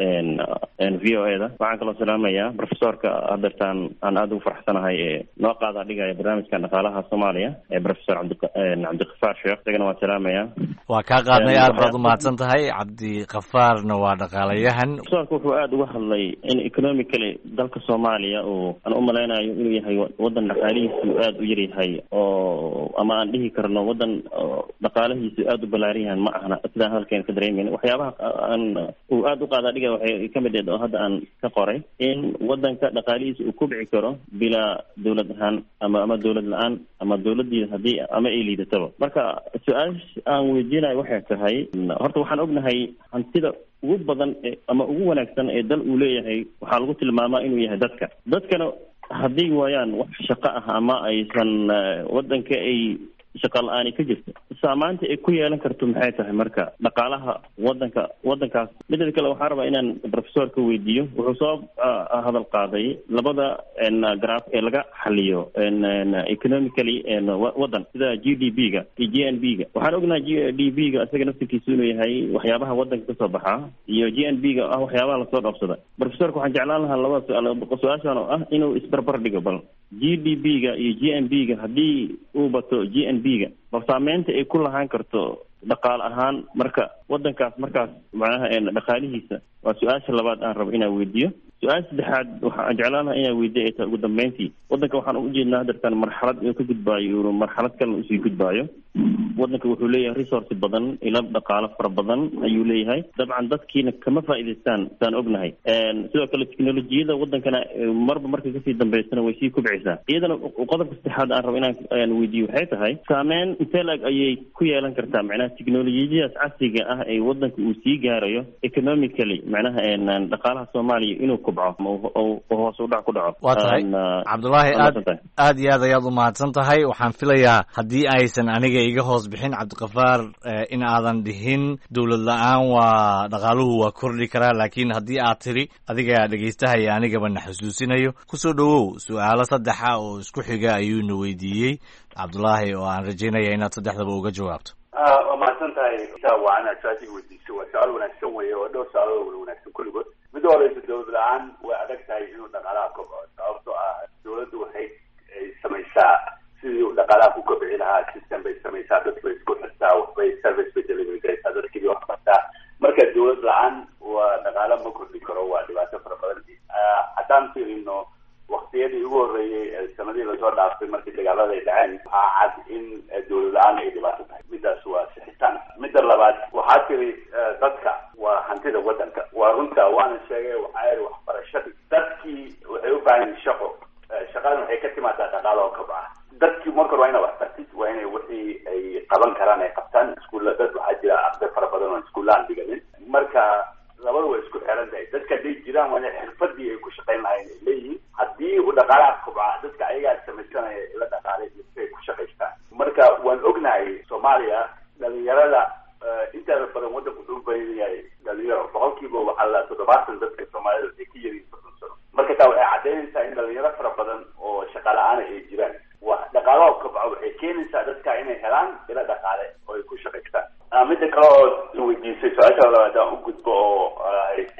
K: VOA-da waxaan kaloo salaamayaa professorka hadeertaan aan aad ugu faraxsanahay ee noo qaada dhigaya barnaamijkan dhaqaalaha Soomaaliya ee professor cabdiqafaar sheekh isagana waan salaamayaa
H: waa kaa qaadnay aad baad u mahadsan tahay cabdiqafaarna waa dhaqaalayahan
K: professorka wuxuu aad uga hadlay in economically dalka Soomaaliya oo aan u maleynayo inuu yahay wadan dhaqaalihiisu aad u yar yahay oo ama aan dhihi karno wadan dhaqaalihiisu aad u ballaaran yahay ma ahna sidaan halkeen ka dareemayno waxyaabaha aan uu aad u qaada dhiga waxay ka mid ah oo hadda aan ka qoray in wadanka dhaqaalihiisu uu kubci karo bilaa dawlad ahaan ama dawlad la-aan ama dawladii haddii ama ay liidataba marka su-aasha aan weydiinayo waxay tahay horta waxaan ognahay hantida ugu badan ama ugu wanaagsan ee dal uu leeyahay waxaa lagu tilmaamaa inuu yahay dadkana haddii waayaan wax shaqo ah ama aysan wadanka ay shaqa la-aani ka jirta saamaynta ay ku yeelan karto maxay tahay marka dhaqaalaha wadankaas. midda kale waxaan rabaa inaan professorka weydiiyo, wuxuu soo hadal qaaday labada graph ee laga xaliyo economically wadan sida GDP-ga iyo GNB-ga. waxaan ognahay GDP-ga isaga naftigiisu inuu yahay waxyaabaha wadanka kasoo baxa iyo GNB-ga ah waxyaabaha lasoo dhoofsada. professorka waxaan jeclaan lahaa labada su-aashan oo ah inuu isbarbar dhigo bal GDP-ga iyo GNB-ga haddii uu bato GNB-ga bal saameynta ay ku lahaan karto dhaqaal ahaan marka wadankaas markaas macnaha dhaqaalihiisa. waa su-aasha labaad aan rabo inaan weydiiyo. su-aasha saddexaad waxaan jeclaan lahaa inaan weydiiyo ay tahay ugu dambeyntii wadanka waxaan u jeednaa hadartaan marxalad inuu ka gudbaayo inuu marxalad kalena usii gudbaayo. wadanka wuxuu leeyahay resource badan, ilo dhaqaalo fara badan ayuu leeyahay. dabcan dadkiina kama faa'iidaystaan saan ognahay. sidoo kale teknolojiyada wadankana marba marka kasii dambeysana way sii kubcaysaa. iyadana qodobka saddexaad aan rabo inaan weydiiyo waxay tahay saameyn intee lag ayay ku yeelan kartaa macnaha teknolojiyadaas casriga ah ee wadanka uu sii gaarayo economically macnaha dhaqaalaha Soomaaliya inuu kubco oo hoos u dhac ku dhaco.
H: waa tahay Cabdullaahi aad iyo aad ayaad u mahadsan tahay. waxaan filayaa haddii aysan aniga iga hoos bixin Cabdiqafaar in aadan dhihin dowlad la-aan waa dhaqaaluhu waa kordhi karaa, laakiin haddii aad tiri adiga dhagaystahaya anigaba na xusuusinayo kusoo dhawow su-aalo saddexa oo isku xiga ayuuna weydiiyey Cabdullaahi oo aan rajaynaya inaad saddexdaba uga jawaabto.
I: waa mahadsan tahay. waa inaad su-aashii weydiiso waa su-aal wanaagsan weeye oo dhowr su-aalood wada wanaagsan kulligood. mid horeysa dowlad la-aan way adag tahay inuu dhaqaalaha kobco sababtoo ah dowladdu waxay samaysaa sidii uu dhaqaalaha ku kobci lahaa system bay samaysaa, dad bay isku xirtaa, waxbay service bay delivery garaysaa, dadkii wax bartaa. marka dowlad la-aan waa dhaqaalo ma kordhi karo, waa dhibaato fara badan. haddaan fiirino waktiyadii ugu horreeyey ee sanadii lasoo dhaaftay markii dagaalada ay dhaceen waxaa cad in dowlad la-aan ay dhibaato tahay. midaas waa sixitaan. midda labaad waxaa tiri dadka waa hantida wadanka. waa runta waana sheegay waxaa yidhi waxbarashadii dadkii waxay u baahan yihin shaqo. shaqadan waxay ka timaadaa dhaqaalo oo kabca. dadkii marka hore waa ina wax bartid, waa inay wixii ay qaban karaan ay qabtaan. iskuulla dad waxaa jira arday fara badan oo iskuulla aan dhiganin. marka labada way isku xiran tahay. dadka hadday jiraan waa inay xirfadii ay ku shaqayn lahayn ay leeyihiin. haddii uu dhaqaalaha kabca dadka ayagaa samaysanaya ila dhaqaalay ay ku shaqaystaan. marka waan ognahay Soomaaliya dhalinyarada inteeda badan wadanku wuxuu u baahan yahay dhalinyaro. boqolkiiba waxaa la 70 dadka Soomaalida ay ka yariin 30 sano. marka taa waxay caddaynaysaa in dhalinyaro fara badan oo shaqa la-aan ay jiraan. waa dhaqaalaha kabca waxay keenaysaa dadka inay helaan ila dhaqaale oo ay ku shaqaystaan. midda kale oo weydiisay su-aasha labaad aan u gudbo oo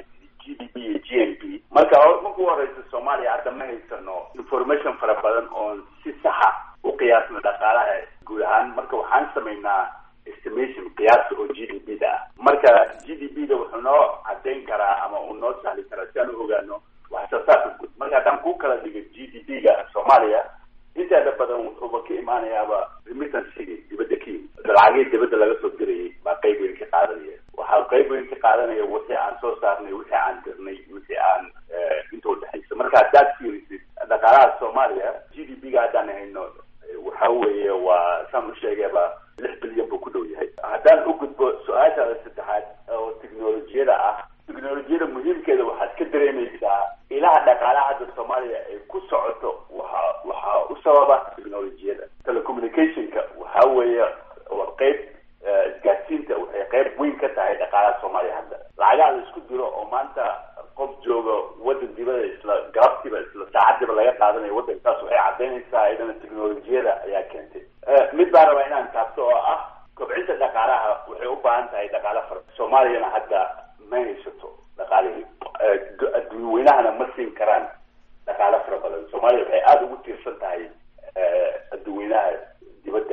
I: GDP iyo GNP. marka ugu horeysa Soomaaliya hadda ma haysano information fara badan oo si saxa u qiyaasno dhaqaalaha guud ahaan. marka waxaan samaynaa estimation qiyaas oo GDP-da ah. marka GDP-da wuxuu noo caddayn karaa ama uu noo sahli karaa si aan u ogaano wax soo saarka guud. marka haddaan ku kala dhigo GDP-ga Soomaaliya inteeda badan wuxuuba ka imaanayaaba remittancy dibadda ka yimid. lacagii dibadda laga soo dirayay baa qayb weyn ka qaadanaya. waxaa qayb weyn ka qaadanaya wixii aan soo saarnay, wixii aan dirnay, wixii aan inta udhexaysa. marka haddaad fiirisid dhaqaalaha Soomaaliya GDP-ga haddaan hayno waxa weeye waa saan u sheegayba 6 bilyan buu ku dhow yahay. haddaan u gudbo su-aasha saddexaad oo teknolojiyada ah. teknolojiyada muhiimkeeda waxaad ka dareemaysaa ilaha dhaqaalaha hadda Soomaaliya ay ku socoto waxaa u sababa teknolojiyada. telecommunicationka waxa weeye waa qayb isgaadsiinta waxay qayb weyn ka tahay dhaqaalaha Soomaaliya hadda. lacagaha la isku diro oo maanta qof jooga wadan dibada isla galabtiiba isla saacadiiba laga qaadanayo wadankaas waxay caddaynaysaa iyadana teknolojiyada ayaa keentay. mid baa rabaa inaan taabto oo ah kobcinta dhaqaalaha waxay u baahan tahay dhaqaalo fara. Soomaaliyana hadda ma haysato dhaqaalihii. adduunweynahana ma siin karaan dhaqaalo fara badan. Soomaaliya waxay aada ugu tiirsan tahay adduunweynaha dibadda,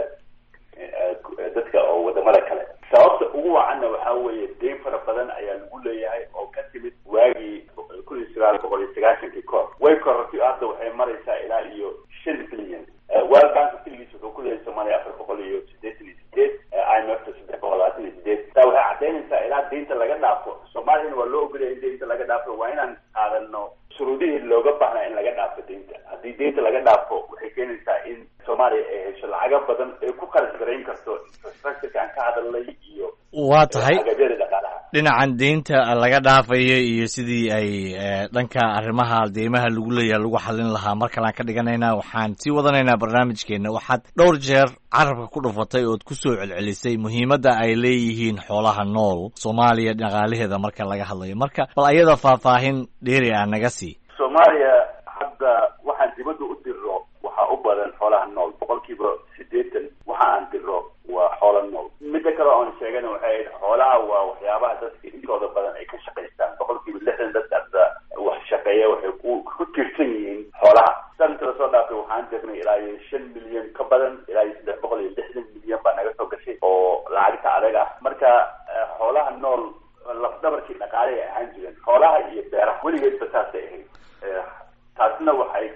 I: dadka oo wadamada kale. sababta ugu wacanna waxaa weeye deyn fara badan ayaa lagu leeyahay oo ka timid waagii 1990 kahor. way korortay hadda waxay maraysaa ilaa iyo 5 bilyan. World Bank keligiis wuxuu ku leeyahay Soomaaliya 488, IMF 328. taa waxay caddaynaysaa ilaa deynta laga dhaafo. Soomaaliyana waa loo ogolaya in deynta laga dhaafo. waa inaan qaadano shuruudihii looga baahnaa in laga dhaafo deynta. haddii deynta laga dhaafo waxay keenaysaa in Soomaaliya ay hesho lacago badan ay ku kharash garayn karto infrastructure aan ka hadalnay iyo
H: waa tahay dhinacan deynta laga dhaafayo iyo sidii ay dhanka arrimaha deymaha lagu leeyahay lagu xallin lahaa mar kalaan ka dhiganaynaa. waxaan sii wadanaynaa barnaamijkeena. waxaad dhowr jeer carabka ku dhufatay ood ku soo celcelisay muhiimadda ay leeyihiin xoolaha nool Soomaaliya dhaqaalaheeda marka laga hadlayo. marka bal ayada faahfaahin dheeri ah naga sii.
I: Soomaaliya hadda waxaan dibadda u diro waxaa u badan xoolaha nool, 80% waxa aan diro waa xoolo nool. midda kale oon sheegana waxay xoolaha waa waxyaabaha dadka intooda badan ay ka shaqaystaan. 60% dadka wax shaqeeya waxay ku tiirsan yihiin xoolaha. sanadka soo dhaafay waxaan jirnay ilaa 5 milyan ka badan, ilaa 360 milyan baa naga soo gashay oo lacagta adag ah. marka xoolaha nool lafdabarkii dhaqaale ay ahaan jireen, xoolaha iyo beeraha weligeedba saasay ahayd. taasna waxay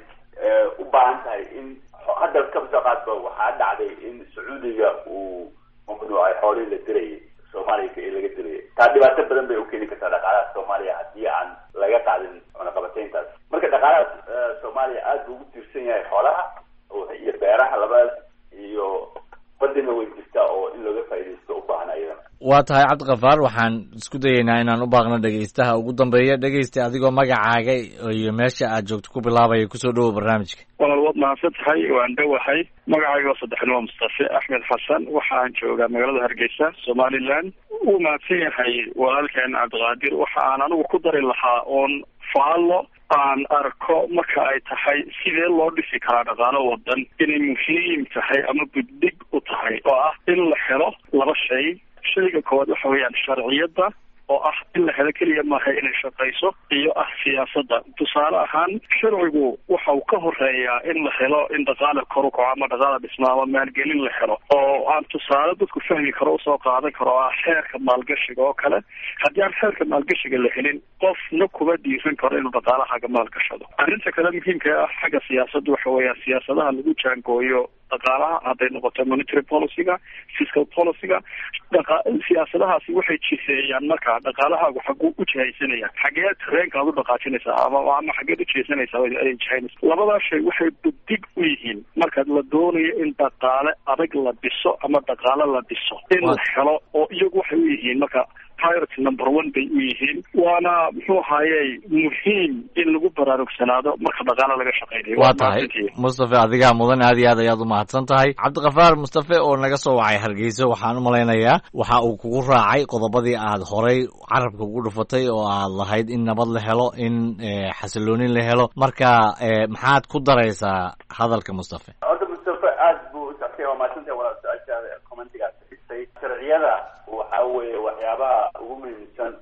I: u baahan tahay in hadda kabsaqaadba waxaa dhacday in Sacuudiga uu mamnuucay xoolihii la dirayay Soomaaliya ee laga dirayay. taa dhibaato badan bay u keeni kartaa dhaqaalaha Soomaaliya haddii aan laga qaadin cunaqabatayntaas. marka dhaqaalaha Soomaaliya aad buu ugu tiirsan yahay xoolaha iyo beeraha labadaas, iyo badina way jirtaa oo in looga faa'iidaysto u baahan ayadana.
H: waa tahay Cabdiqafaar, waxaan isku dayaynaa inaan u baaqno dhegaystaha ugu dambeeya. dhegaysta adigoo magacaaga iyo meesha aad joogto ku bilaabaya kusoo dhawow barnaamijka.
L: walaal waad mahadsan tahay, waan dhowahay. magacayga saddexan waa Mustafa Axmed Xasan, waxaan joogaa magaalada Hargeysa, Somaliland. wuu mahadsan yahay walaalkeen Cabdiqaadir. waxa aan anigu ku dari lahaa oon faallo aan arko marka ay tahay sidee loo dhisi karaa dhaqaalo wadan, inay muhiim tahay ama buddig u tahay, oo ah in la helo laba shay. shayga koowaad waxa weeyaan sharciyadda, oo ah in la helo keliya maaha inay shaqayso, iyo ah siyaasadda. tusaale ahaan sharcigu waxa uu ka horeeyaa in la helo in dhaqaale kor u kaco ama dhaqaale dhisma ama maalgelin la helo, oo aan tusaale dadku fahmi karo usoo qaadan karo oo ah xeerka maalgashiga oo kale. haddii aan xeerka maalgashiga la helin, qofna kuma dhiiran karo inuu dhaqaalahaga maalgashado. arrinta kale muhiimka ah xagga siyaasadda waxa weeyaan siyaasadaha lagu jaangooyo dhaqaalaha, hadday noqoto monetary policy-ga, fiscal policy-ga. siyaasadahaasi waxay jiseeyaan markaa dhaqaalahaagu xaguu u jihaysanaya, xagee tareenka aad u dhaqaajinaysaa ama xageed u jihaysanaysaa ay jihaynaysa. labadaa shay waxay buddig u yihiin marka la doonayo in dhaqaale adag la dhiso ama dhaqaale la dhiso in la helo, oo iyagu waxay u yihiin marka priority number 1 bay u yihiin. waana muxuu ahayey muhiim in lagu baraarugsanaado marka dhaqaale laga shaqeynayo.
H: waa tahay Mustafa, adigaa mudan, aad iyo aad ayaad u mahadsan tahay. Cabdiqafaar Mustafa oo naga soo wacay Hargeysa, waxaan u malaynayaa waxa uu kugu raacay qodobadii aad horay carabka ugu dhufatay oo aad lahayd in nabad la helo, in xasiloonin la helo. marka maxaad ku daraysaa hadalka Mustafa?
I: Horta Mustafa aad buu u taqay oo maasanta wala su'aasha commentiga xisay. sharciyada waxa weeye waxyaabaha ugu muhiimsan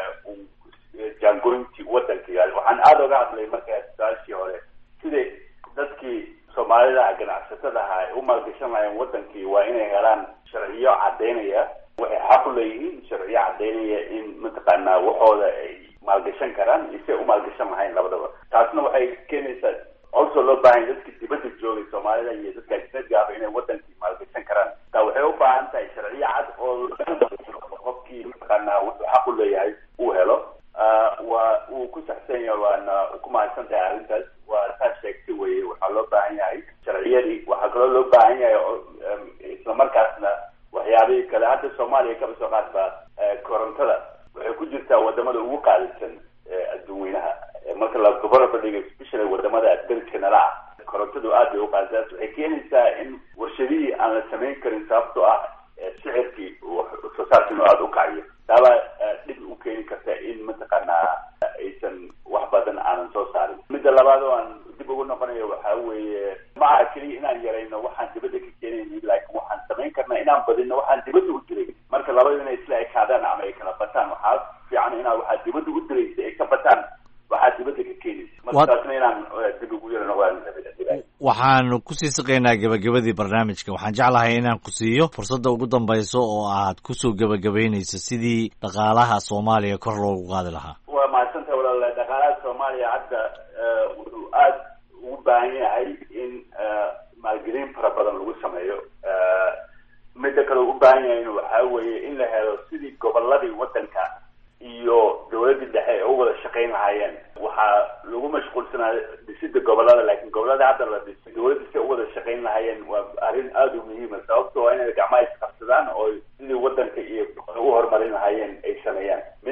I: jaangoynti wadankiga. waxaan aad uga hadlay markaa su'aashii hore sidii dadkii Soomaalida ganacsatada ahaa u maalgashan lahayn wadankii waa inay helaan sharciyo cadeynaya waxay xaq u leeyihiin, sharciyo cadeynaya in mataqaanaa waxooda ay maalgashan karaan isay u maalgashan lahayn labadaba. taasna waxay keenaysaa also loo baahan dadkii dibadda joogay Soomaalida iyo dadka ajnabiga ah inay wadankii maalgashan karaan. taa waxay u baahan tahay sharciyo cad oo qofkii mataqaanaa wuxuu xaq u leeyahay uu helo. waa uu ku saxsan yahay, waana ku mahadsan tahay arrintaas. waa saa sheegtay weye, waxaa loo baahan yahay sharciyadii. waxaa kaloo loo baahan yahay islamarkaasna waxyaabihii kale. hadda Soomaaliya kaba soo qaadba korontada waxay ku jirtaa wadamada ugu qaalisan adduun weynaha. marka la gobolka dhigo especially wadamada dalka nala ah, korontadu aad bay u qaalisan. waxay keenaysaa in warshadihii aan la samayn karin sababtoo ah sicirkii soo saarkiinu aada u kacayo. taaba dhib u keeni karta in mataqaanaa aysan wax badan aanan soo saarin. midda labaad oo aan dib ugu noqonayo waxaa weeye ma aha keliya inaan yarayno waxaan dibadda ka keenayni, laakiin waxaan samayn karnaa inaan badino waxaan dibadda u diray. marka labada inay isla ekaadaan ama ay kala bataan, waxaa fiican inaa waxaa dibadda u diraysa ay ka bataan waxaa dibadda ka keenaysa. marka taasna inaan dib ugu yara noqdaan.
H: waxaanu kusii siqaynaa gebagabadii barnaamijka. waxaan jeclahay inaan ku siiyo fursadda ugu dambayso oo aad kusoo gebagabaynayso sidii dhaqaalaha Soomaaliya kor loogu qaadi lahaa.
I: waa mahadsantahay walaal. dhaqaalaha Soomaaliya hadda wuxuu aad ugu baahan yahay in maalgelin fara badan lagu sameeyo. midda kale u baahan yahay waxaa weeye in la helo sidii goboladii wadanka iyo dowladda dhexe ay u wada shaqayn lahaayeen. waxaa lagu mashquulsanaa dhisidda gobolada, laakiin gobolada hadda la dhisay dowladda si u wada shaqayn lahaayeen waa arrin aada u muhiima. sababtoo waa inay gacmaha isqabsadaan oo sidii wadanka iyo u horumarin lahaayeen ay sameeyaan.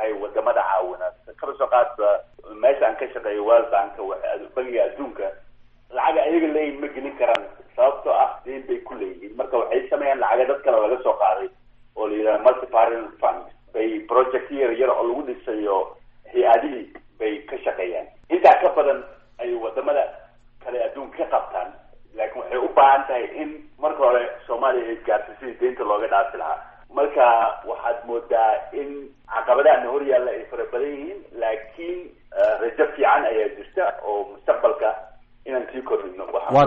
I: tahay wadamada caawina kala soo qaadba meesha aan ka shaqeeyo World Bank bangiga adduunka lacag ayaga leeyihiin ma gelin karaan sababtoo ah deyn bay ku leeyihiin marka waxay sameeyaan lacag dad kale laga soo qaaday oo la yiraahdo multi-party fund bay project yar oo lagu dhisayo hay'adihii bay ka shaqeeyaan intaa ka badan ay wadamada kale adduunka ka qabtaan laakiin waxay u baahan tahay in marka hore Soomaaliya ay gaarto sidii deynta looga dhaafi lahaa marka waxaad moodaa in caqabadaha hor yaalla ay fara badan yihiin laakiin rajo fiican ayaa jirta oo mustaqbalka inaan sii kordhino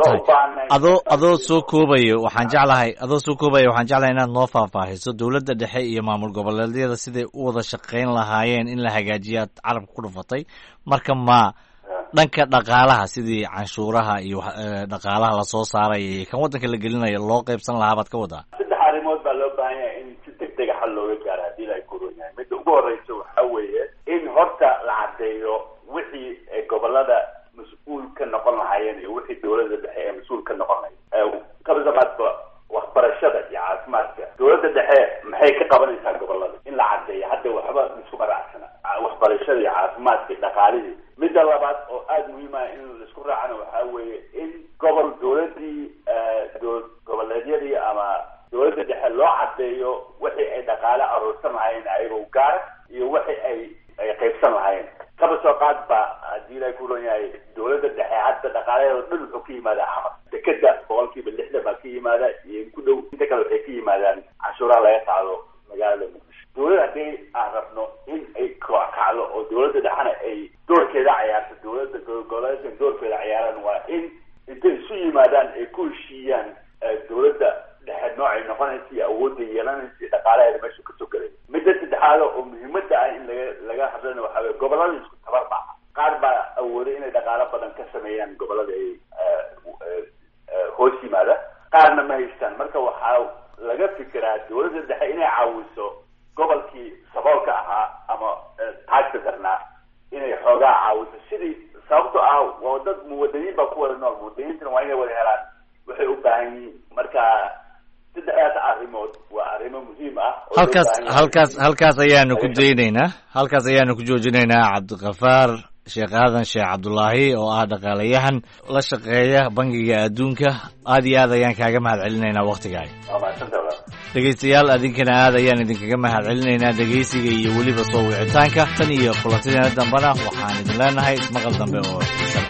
H: adoo soo koobayo waxaan jeclahay inaad noo faahfaahiso dowladda dhexe iyo maamul goboleedyada siday u wada shaqayn lahaayeen in la hagaajiyo aad carabka ku dhufatay marka ma dhanka dhaqaalaha sidii canshuuraha iyo dhaqaalaha lasoo saaraya iyo kan waddanka la gelinayo loo qaybsan lahaa baad ka wadaa
I: saddex arrimood baa loo baahan yahay in si degdeg xal looga gaaro haddii ay ku roon yahay midda ugu horeysa waxaa weeye in horta la caddeeyo wixii ay gobolada mas-uul ka noqon lahaayeen iyo wixii dowladda dhexe ee mas-uul ka noqon lahayd kabasamaadba waxbarashada iyo caafimaadka dowladda dhexe maxay ka qabanaysaa gobolada in la caddeeyo hadda waxba isku qaraacsana waxbarashada iyo caafimaadka iyo dhaqaalidii midda labaad oo aada muhiim ah in laisku raacana waxaa weeye in gobol dowladii goboleedyadii ama dowladda dhexe loo caddeeyo wixii ay dhaqaale aroorsan lahaayeen ayagoo gaara iyo wixii ay qaybsan lahaayeen kaba soo qaad ba haddii ilaahay ku ron yahay dowladda dhexe hadda dhaqaalaheeda dhan wuxuu ka yimaadaa xamar dekeda 60% baa ka yimaada iyo ku dhow inta kale waxay ka yimaadaan cashuuraha laga qaado magaalada muqdisho dowladda haddii aan rabno in ay kacdo oo dowladda dhexena ay doorkeeda ciyaarto dowladda goboleedka doorkeeda ciyaaran waa in intay isu yimaadaan ay ku heshiiyaan dowladda dhexe noocay noqonaysa iyo awoodda yeelanaysa iyo dhaqaalaheeda meesha kasoo galay midda saddexaad oo muhiimadda ah in laga hadlana waxaa weye gobolada isku tabar maaha qaar baa awooday inay dhaqaalo badan ka sameeyaan gobolada ay hoos yimaada qaarna ma haystaan marka waxaa laga fikiraa dowladda dhexe inay caawiso gobolkii saboolka ahaa ama taagta darnaa inay xoogaa caawiso sidii sababto ah waa dad muwadiniin baa ku wada nool muwadiniintana waa inay wada helaan waxay u baahan yihiin marka saddexdaas arrimood waa arrimo muhiim ah
H: halkaas ayaanu ku daynaynaa halkaas ayaanu ku joojinaynaa cabdiqafaar sheekh aadan sheekh cabdulaahi oo ah dhaqaalayahan la shaqeeya bangiga adduunka aad iyo aad ayaan kaaga mahad celinaynaa waktigaaga dhegaystayaal adinkana aad ayaan idinkaga mahad celinaynaa dhegaysiga iyo weliba soo wicitaanka tan iyo kulantideena dambena waxaan idin leenahay maqal dambe oo xiisan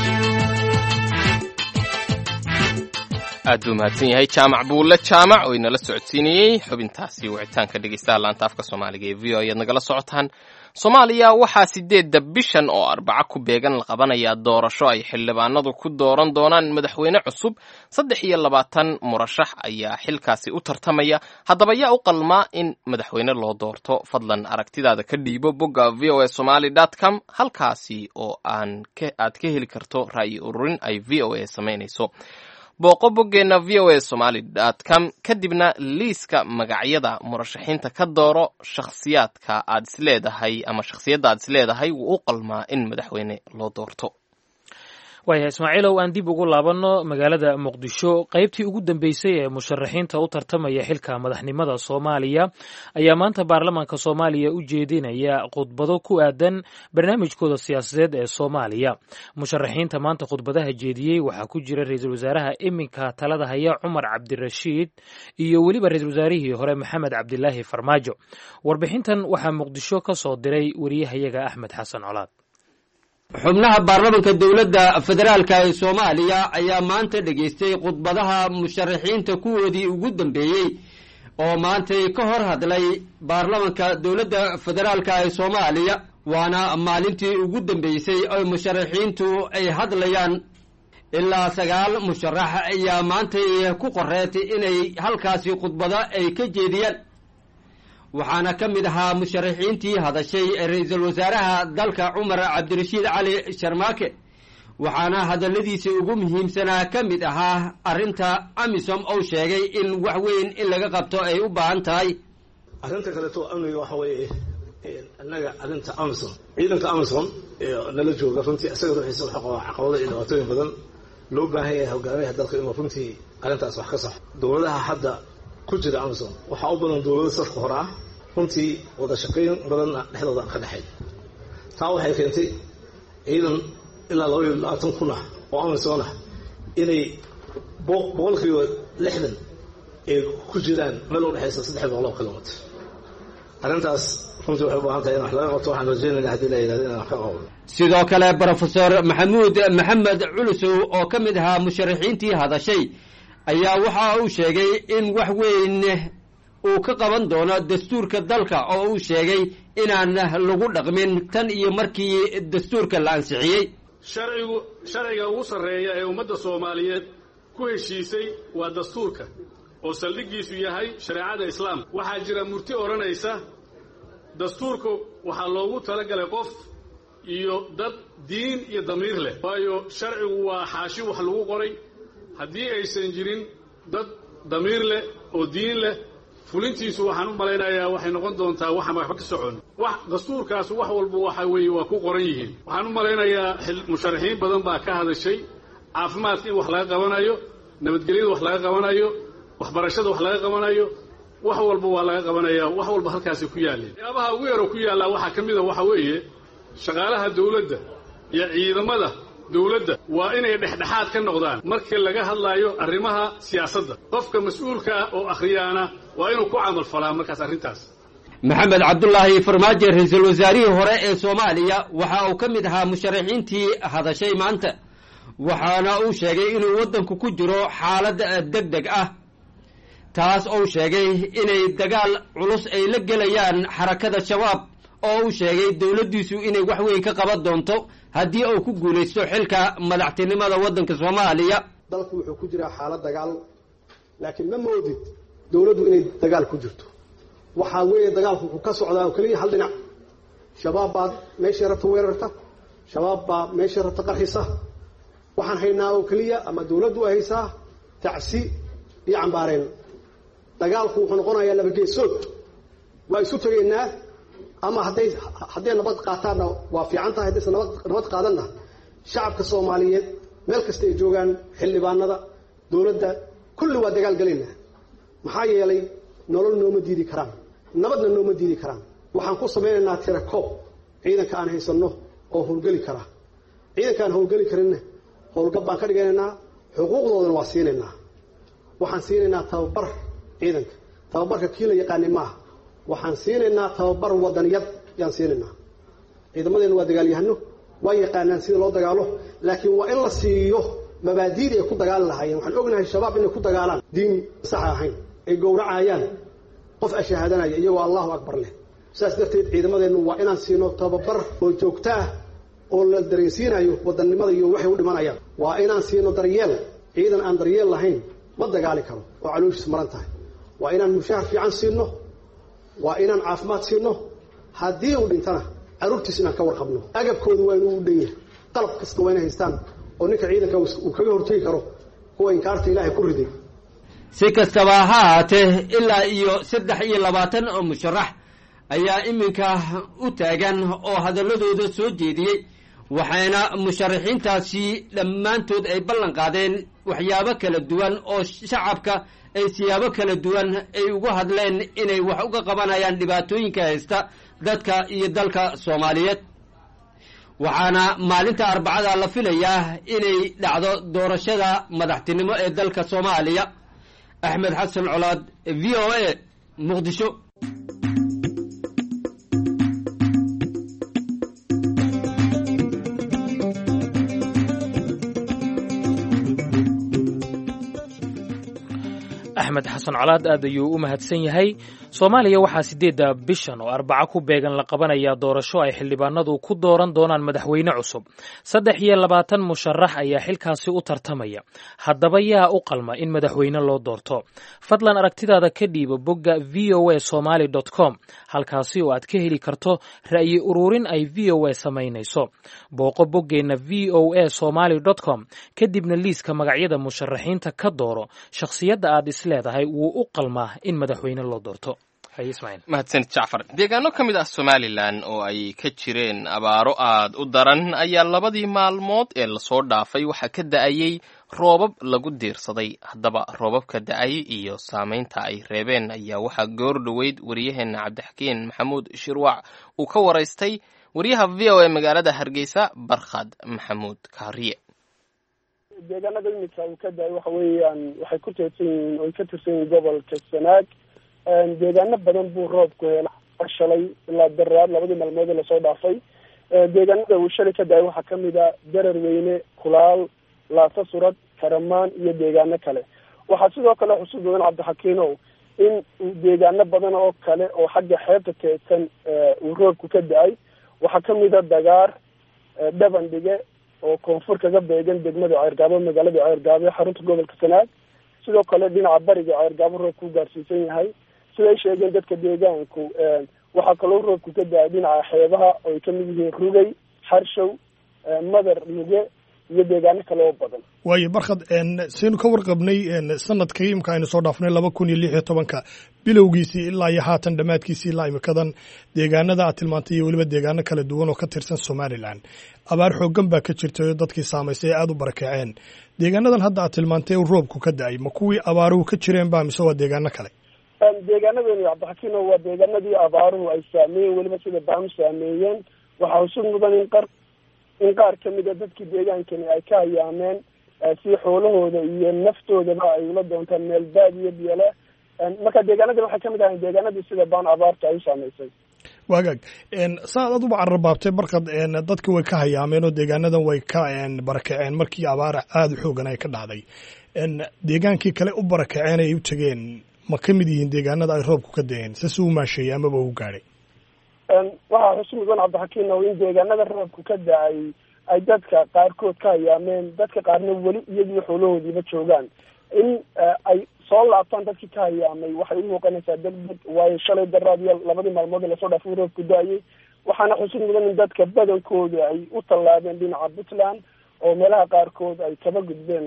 A: aad buu mahadsan yahay jaamac buulle jaamac oo inala socodsiinayey xubintaasi wicitaanka dhegaystaha laanta afka soomaaliga ee v o ayaad nagala socotaan soomaaliya waxaa 8 bishan oo Arbaca ku beegan la qabanayaa doorasho ay xildhibaanadu ku dooran doonaan madaxweyne cusub 23 murashax ayaa xilkaasi u tartamaya haddaba yaa u qalmaa in madaxweyne loo doorto fadlan aragtidaada ka dhiibo bogga voasomali.com halkaasi oo aad ka heli karto ra'yi ururin ay VOA samaynayso booqo boggeena voasomali.com kadibna liiska magacyada murashaxiinta ka dooro shakhsiyaadka aad isleedahay ama shakhsiyadda aad isleedahay wuu u qalmaa in madaxweyne loo doorto
B: waaya ismaaciilow aan dib ugu laabanno magaalada muqdisho qaybtii ugu dambeysay ee musharaxiinta u tartamaya xilka madaxnimada soomaaliya ayaa maanta baarlamaanka soomaaliya u jeedinaya khudbado ku aadan barnaamijkooda siyaasadeed ee soomaaliya musharaxiinta maanta khudbadaha jeediyey waxaa ku jira ra-iisul wasaaraha iminka talada haya cumar cabdirashiid iyo weliba ra-iisul wasaarihii hore maxamed cabdilaahi farmaajo warbixintan waxaa muqdisho ka soo diray wariyahayaga axmed xasan colaad
F: xubnaha baarlamanka dowladda federaalka ee soomaaliya ayaa maanta dhegaystay khudbadaha musharaxiinta kuwoodii ugu dambeeyey oo maantay ka hor hadlay baarlamanka dowladda federaalka ee soomaaliya waana maalintii ugu dambeysay oo musharaxiintu ay hadlayaan ilaa 9 musharax ayaa maantay ku qoreetay inay halkaasi khudbado ay ka jeediyaan waxaana ka mid ahaa musharaxiintii hadashay ra-iisul wasaaraha dalka cumar cabdirashiid cali sharmaake waxaana hadalladiisii ugu muhiimsanaa ka mid ahaa arrinta amisom ou sheegay in wax weyn in laga qabto ay u baahan tahay
M: arrinta kaleeto amniga waxa weeye annaga arrinta amisom ciidanka amisom nala jooga runtii isaga ruuxiisa waxa qabaa caqabado iyo dhibaatooyin badan loo baahan yahay hogaamiyaha dalka inuu runtii arrintaas wax ka saxo dowladaha hadda ku jira amisom waxaa u badan dowlado safka hore ah runtii wada shaqayn badanna dhexdooda ka dhexay taa waxay keentay ciidan ilaa 22 kun oo Amisom inay boqolkiiba 60 ay ku jiraan meel u dhaxaysa 300 kilomitir arrintaas runtii waxay u baahan tahay in wax laga qabto waxaan rajaynaynaa haddii la yidhaahdo inaan wax ka qabno
F: sidoo kale Professor Maxamuud Maxamed Culusow oo ka mid ahaa musharaxiintii hadashay ayaa waxa uu sheegay in wax weyn uu ka qaban doono dastuurka dalka oo uu sheegay inaan lagu dhaqmin tan iyo markii dastuurka la ansixiyay
N: sharciga ugu sarreeya ee ummadda Soomaaliyeed ku heshiisay waa dastuurka oo saldhigiisu yahay shariicada islaamka waxaa jira murti oranaysa dastuurku waxaa loogu talagalay qof iyo dad diin iyo damiir leh waayo sharcigu waa xaashi wax lagu qoray haddii aysan jirin dad damiir leh oo diin leh fulintiisu waxaan u malaynayaa waxay noqon doontaa waxaan waxba ka socon wax dastuurkaas wax walba waxa weeye waa ku qoran yihiin waxaan u malaynayaa musharaxiin badan baa ka hadashay caafimaadka in wax laga qabanayo nabadgelyada wax laga qabanayo waxbarashada wax laga qabanayo wax walba waa laga qabanayaa wax walba halkaasi ku yaaleen yaabaha ugu yar oo ku yaala waxa kamid ah waxa weeye shaqaalaha dawladda iyo ciidamada dawladda waa inay dhexdhexaad ka noqdaan markii laga hadlayo arrimaha siyaasadda qofka mas'uulka ah oo akhriyana waa inuu ku camal falaa markaas arrintaas
F: maxamed cabdullaahi farmaajo ra'iisul wasaarihii hore ee Soomaaliya waxa uu ka mid ahaa musharaxiintii hadashay maanta waxaana uu sheegay inuu wadanku ku jiro xaalad degdeg ah taas oo sheegay inay dagaal culus ay la gelayaan xarakada shabaab oo uu sheegay dawladdiisu inay wax weyn ka qaban doonto haddii uu ku guulaysto xilka madaxtinimada wadanka Soomaaliya
O: dalku wuxuu ku jiraa xaalad dagaal laakiin ma moodid dawladdu inay dagaal ku jirto waxa weeye dagaalku ku ka socdaa oo kaliya hal dhinac shabaab baa meesha rabta weerarta shabaab baa meesha rabta qarxisa waxaan haynaa oo kaliya ama dawladdu ay haysaa tacsi iyo cambaareen dagaalku wuxuu noqonayaa laba geesood waa isu tageynaa ama hadday nabad qaataanna waa fiican tahay haddaysan nabad qaadanna shacabka Soomaaliyeed meel kasta ay joogaan xildhibaanada dawladda kulli waa dagaal galaynaa maxaa yeelay nolol nooma diidi karaan nabadna nooma diidi karaan waxaan ku sameynaynaa tirakoob ciidanka aan haysanno oo howlgeli kara ciidanka aan howlgeli karinna howlgab baan ka dhiganaynaa xuquuqdoodana waa siinaynaa waxaan siinaynaa tababar ciidanka tababarka kii la yaqaanay maaha waxaan siinaynaa tababar wadaniyad yaan siinaynaa ciidamadeena waa dagaalyahano waa yaqaanaan sida loo dagaalo laakiin waa in la siiyo mabaadi'da ay ku dagaali lahaayeen waxaan ognahay shabaab inay ku dagaalaan diin sax ahayn ay gowracayaan qof ashahaadanaya iyagoo allahu akbar leh saas darteed ciidamadeenu waa inaan siino tababar oo joogto ah oo la dareensiinayo wadannimada iyo waxay u dhimanayaan waa inaan siino daryeel ciidan aan daryeel lahayn ma dagaali karo oo calooshiis maran tahay waa inaan mushaar fiican siino waa inaan caafimaad siino haddii uu dhintana caruurtiis inaan ka warqabno agabkoodu waa inuu u dhan yahay qalab kasta waa inay haystaan oo ninka ciidanka uu kaga hortegi karo kuwa inkaarta ilaahay ku riday
F: si kastaba ha ahaatee ilaa iyo 23 oo musharax ayaa iminka u taagan oo hadalladooda soo jeediyey waxayna musharaxiintaasi dhammaantood ay ballan qaadeen waxyaabo kala duwan oo shacabka ay siyaabo kala duwan ay ugu hadleen inay wax uga qabanayaan dhibaatooyinka haysta dadka iyo dalka Soomaaliyeed waxaana maalinta Arbacada la filayaa inay dhacdo doorashada madaxtinimo ee dalka Soomaaliya Axmed Xasan Colaad VOA Muqdisho
B: axmed xasan colaad aad ayuu u mahadsan yahay soomaaliya waxaa 8 bishan oo Arbaca ku beegan la qabanayaa doorasho ay xildhibaanadu ku dooran doonaan madaxweyne cusub 23 musharax ayaa xilkaasi u tartamaya haddaba yaa u qalma in madaxweyne loo doorto fadlan aragtidaada ka dhiibo bogga voasomali.com halkaasi oo aad ka heli karto ra'yi ururin ay VOA samaynayso booqo boggeena voasomali.com kadibna liiska magacyada musharaxiinta ka dooro shakhsiyadda aad isleedahay wuu u qalmaa in madaxweyne loo doorto
A: mahadsanid jacfar deegaano ka mid ah somalilan oo ay ka jireen abaaro aad u daran ayaa labadii maalmood ee lasoo dhaafay waxaa ka da'ayey roobab lagu diirsaday. Haddaba roobabka da-ay iyo saamaynta ay reebeen ayaa waxaa goor dhoweyd wariyaheenna cabdixakiin maxamuud shirwac uu ka waraystay wariyaha v o a magaalada Hargeysa Barkhad Maxamuud Kaariye.
P: deegaanada imika uu ka da-ay waxa weeyaan waxay ku teedsan yihiin oo ka tirsan yihiin gobolka Sanaag. deegaano badan buu roobku helay shalay ilaa daraad labadii maalmood lasoo dhaafay. deegaanada uu shalay ka da-ay waxaa kamid ah Dararweyne, Kulaal, Laasa Surad, Karamaan iyo deegaano kale. waxaa sidoo kale xusud mudan cabdixakiinow in deegaano badan oo kale oo xagga xeebta teedsan uu roobku ka da-ay. waxaa kamid ah Dagaar, Dhabandhige oo koonfur kaga beegan degmada Ceergaabo, magaalada Ceergaabo xarunta gobolka Sanaag. sidoo kale dhinaca bariga Ceergaabo roobku gaarsiisan yahay. siday sheegeen dadka deegaanku waxaa kaloo roobku ka da-ay dhinaca xeebaha oo ay kamid yihiin Rugay, Xarshow, Madar, Luge iyo deegaano kale oo badan.
Q: waayo Barkhad saynu ka warqabnay sanadkii imka aynu soo dhaafnay 2016 bilowgiisii ilaa iyo haatan dhammaadkiisii ilaa imikadan deegaanada aad tilmaantay iyo weliba deegaano kala duwan oo ka tirsan Somaliland abaar xooggan baa ka jirtay dadkii saamaysay aad u barakaceen. deegaanadan hadda aad tilmaantay roobku ka da-ay ma kuwii abaaruhu ka jireen baa mise waa deegaano kale?
P: deegaanadani cabdixakiino waa deegaanadii abaaruhu ay saameeyeen weliba sida baan saameeyeen. waxaa xusud mudan in qaar kamid a dadkii deegaankani ay ka hayaameen si xoolahooda iyo naftoodaba ay ula doontaan meel baadiyo biyo leh. marka deegaanadan waxay kamid ahayn deegaanadii sida baan abaarta ay u saameysay.
Q: waagaag saad aad uba cararbaabtay Barkhad dadki way ka hayaameen oo deegaanadan way ka barakaceen markii abaar aad u xoogan ay ka dhacday. deegaankii kale u barakaceen ay u tageen ma ka mid yihiin deegaanada ay roobku ka da-een si uu maasheeyay amaba u gaadhay?
P: waxaa xusud mudan cabdixakiinow in deegaanada roobku ka da-ay ay dadka qaarkood ka hayaameen, dadka qaarna weli iyagii xoolahoodiiba joogaan. in ay soo laabtaan dadkii ka hayaamay waxay u muuqanaysaa degdeg, waayo shalay daraad iyo labadii maalmood lasoo dhaafay roobku da-ayay. waxaana xusud mudan in dadka badankooda ay u tallaabeen dhinaca Puntland oo meelaha qaarkood ay kaba gudbeen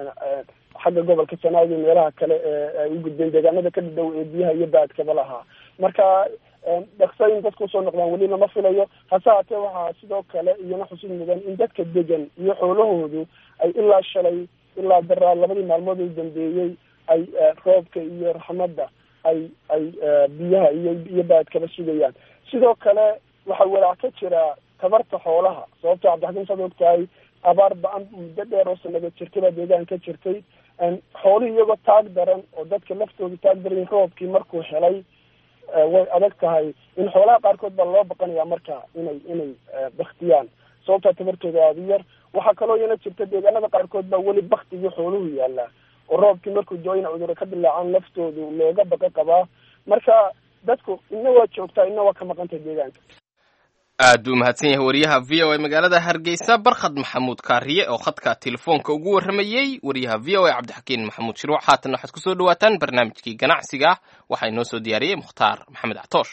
P: xagga gobolka Sanaag iyo meelaha kale ay u gudbeen deegaanada ka dhow ee biyaha iyo baadkaba lahaa. marka dhaqsayn dadku soo noqdaan weli lama filayo. hase haatee waxaa sidoo kale iyana xusud mudan in dadka degan iyo xoolahoodu ay ilaa shalay ilaa daraad labadii maalmood u dambeeyey ay roobka iyo raxmadda ay biyaha iyo baadkaba sugayaan. sidoo kale waxaa walaac ka jira tabarta xoolaha sababta cabdixakiin saad ogtahay abaar ba-an muddo dheer oo sanado jirtay baa deegaan ka jirtay. xoolihii iyagoo taag daran oo dadka laftooda taag daran roobkii markuu helay way adag tahay in xoolaha qaarkood baa loo baqanaya marka inay baktiyaan sababtaa tabartooda aada u yar. waxaa kaloo iyana jirta deegaanada qaarkood baa weli baktigii xooluhu yaallaa oo roobkii markuu doo in cudurro ka dilaacaan laftoodu looga baqa qabaa. marka dadku ina waa joogtaa ina waa ka maqantay deegaanka.
A: aad buu mahadsan yahay wariyaha v o a magaalada Hargeysa Barkhad Maxamuud Kaariye oo khadka telefoonka ugu waramayay wariyaha v o a cabdixakiin maxamuud shirwac. haatan waxaad ku soo dhawaataan barnaamijkii ganacsiga waxaa inoo soo diyaariyey Mukhtaar Maxamed Catoosh.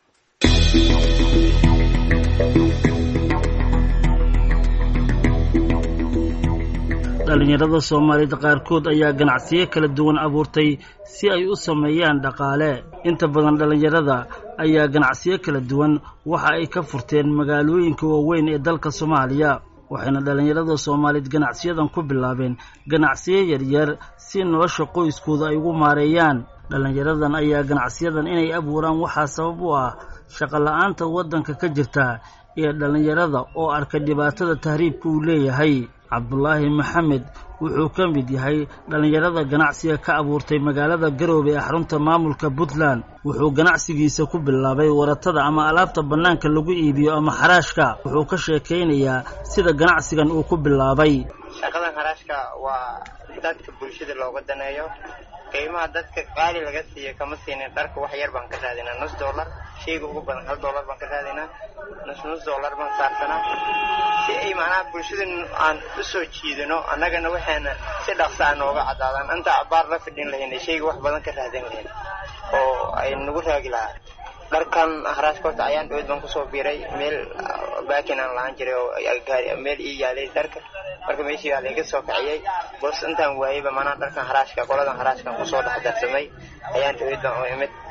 R: dhalinyarada Soomaalida qaarkood ayaa ganacsiyo kala duwan abuurtay si ay u sameeyaan dhaqaale. inta badan dhalinyarada ayaa ganacsiyo kala duwan waxa ay ka furteen magaalooyinka waaweyn ee dalka Soomaaliya. waxayna dhalinyarada Soomaaliyeed ganacsiyadan ku bilaabeen ganacsiyo yaryar si nolosha qoyskooda ay ugu maareeyaan. dhalinyaradan ayaa ganacsiyadan inay abuuraan waxaa sabab u ah shaqo la'aanta waddanka ka jirta iyo dhalinyarada oo arka dhibaatada tahriibka uu leeyahay. Cabdullaahi Maxamed wuxuu ka mid yahay dhalinyarada ganacsiga ka abuurtay magaalada Garowe ee xarunta maamulka Puntland. wuxuu ganacsigiisa ku bilaabay waratada ama alaabta bannaanka lagu iibiyo ama xaraashka. wuxuu ka sheekaynayaa sida ganacsigan uu ku bilaabay.
S: shaqadan xaraashka waa dadka bulshada looga daneeyo. qiimaha dadka qaali laga siiyo kama siinin dharka wax yar baan ka raadinaa $0.5 shayga ugu badan $1 baan ka raadinaa $0.5 baan saarsanaa si ay macnaha bulshada aan u soo jiidano annagana waxaana si dhaqso ah nooga cadaadaan inta abaar la fidin lahayn shayga wax badan ka raadin lahayn oo ay nagu raagi lahaa. dharkan haraashkoota ayaan dhoweyd baan kusoo biiray meel baakin aan lahaan jiray oo meel ii yaalay dharka marka meeshii aa laga soo kaciyay boos intaan waayeyba manaa dharkan haraashka qoladan haraashkan kusoo dhex darsamay ayaan dhoweyd baan u imid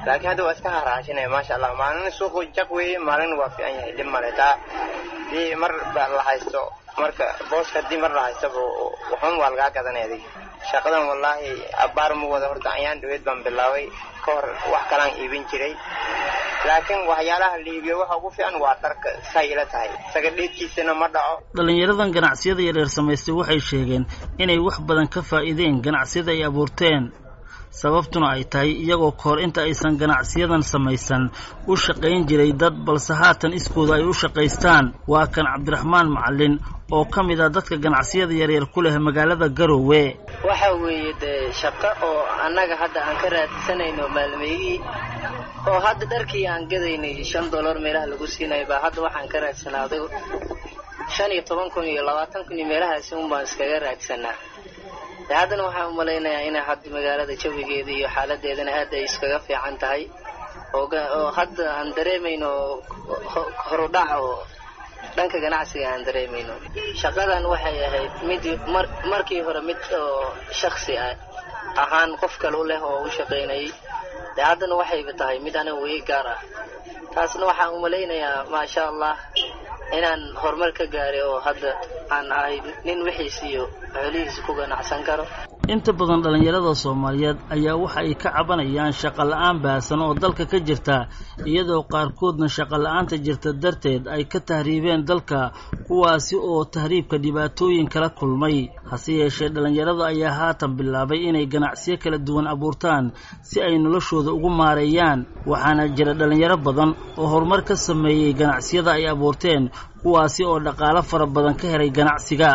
S: laakiin hadda waa iska haraashinaya maasha allah. maalin suuqu jag weeye, maalin waa fiican yahay, dhib male. taa dii mar la haysto, marka booska dii mar la haysto waxun waa lagaa gadanaya adiga. shaqadan wallaahi abbaar ma wada, horta ayaan dhaweyd baan bilaabay, ka hor wax kalaan iibin jiray. laakiin waxyaalaha la iibiyo waxa ugu fiican waa dharka, say ila tahay isaga dheedkiisana ma dhaco.
R: dhallinyaradan ganacsiyada yaryar samaystay waxay sheegeen inay wax badan ka faa'iideen ganacsiyada ay abuurteen, sababtuna ay tahay iyagoo kahor inta aysan ganacsiyadan samaysan u shaqayn jiray dad, balse haatan iskooda ay u shaqaystaan. waa kan Cabdiraxmaan Macalin oo ka mid ah dadka ganacsiyada yaryar ku leh magaalada Garowe.
T: waxa weeye dee shaqo oo annaga hadda aan ka raadsanayno maalmeeyii, oo hadda dharkii aan gadaynay $5 meelaha lagu siinay baa hadda waxaan ka raadsanaaday 15,000 iyo 20,000 meelahaasi un baan iskaga raadsanaa. haddana waxaan u malaynayaa inay hadda magaalada jawigeeda iyo xaaladeedana aad ay iskaga fiican tahay, oo hadda aan dareemayno horudhac oo dhanka ganacsiga aan dareemayno. shaqadan waxay ahayd mid markii hore mid oo shakhsi ahaan qof kale u leh oo u shaqaynayay, haddana waxayba tahay mid aniga way gaar ah. taasna waxaan u malaynayaa maasha allah inaan horumar ka gaaray, oo hadda aan ahay nin wixiis iyo xoolihiisa ku ganacsan karo.
R: inta badan dhallinyarada Soomaaliyeed ayaa waxa ay ka cabanayaan shaqo la'aan baahsan oo dalka ka jirta, iyadoo qaarkoodna shaqo la'aanta jirta darteed ay ka tahriibeen dalka, kuwaasi oo tahriibka dhibaatooyin kala kulmay. hase yeeshee dhallinyarada ayaa haatan bilaabay inay ganacsiyo kala duwan abuurtaan si ay noloshooda ugu maareeyaan, waxaana jira dhallinyaro badan oo horumar ka sameeyey ganacsiyada ay abuurteen, kuwaasi oo dhaqaale fara badan ka helay ganacsiga.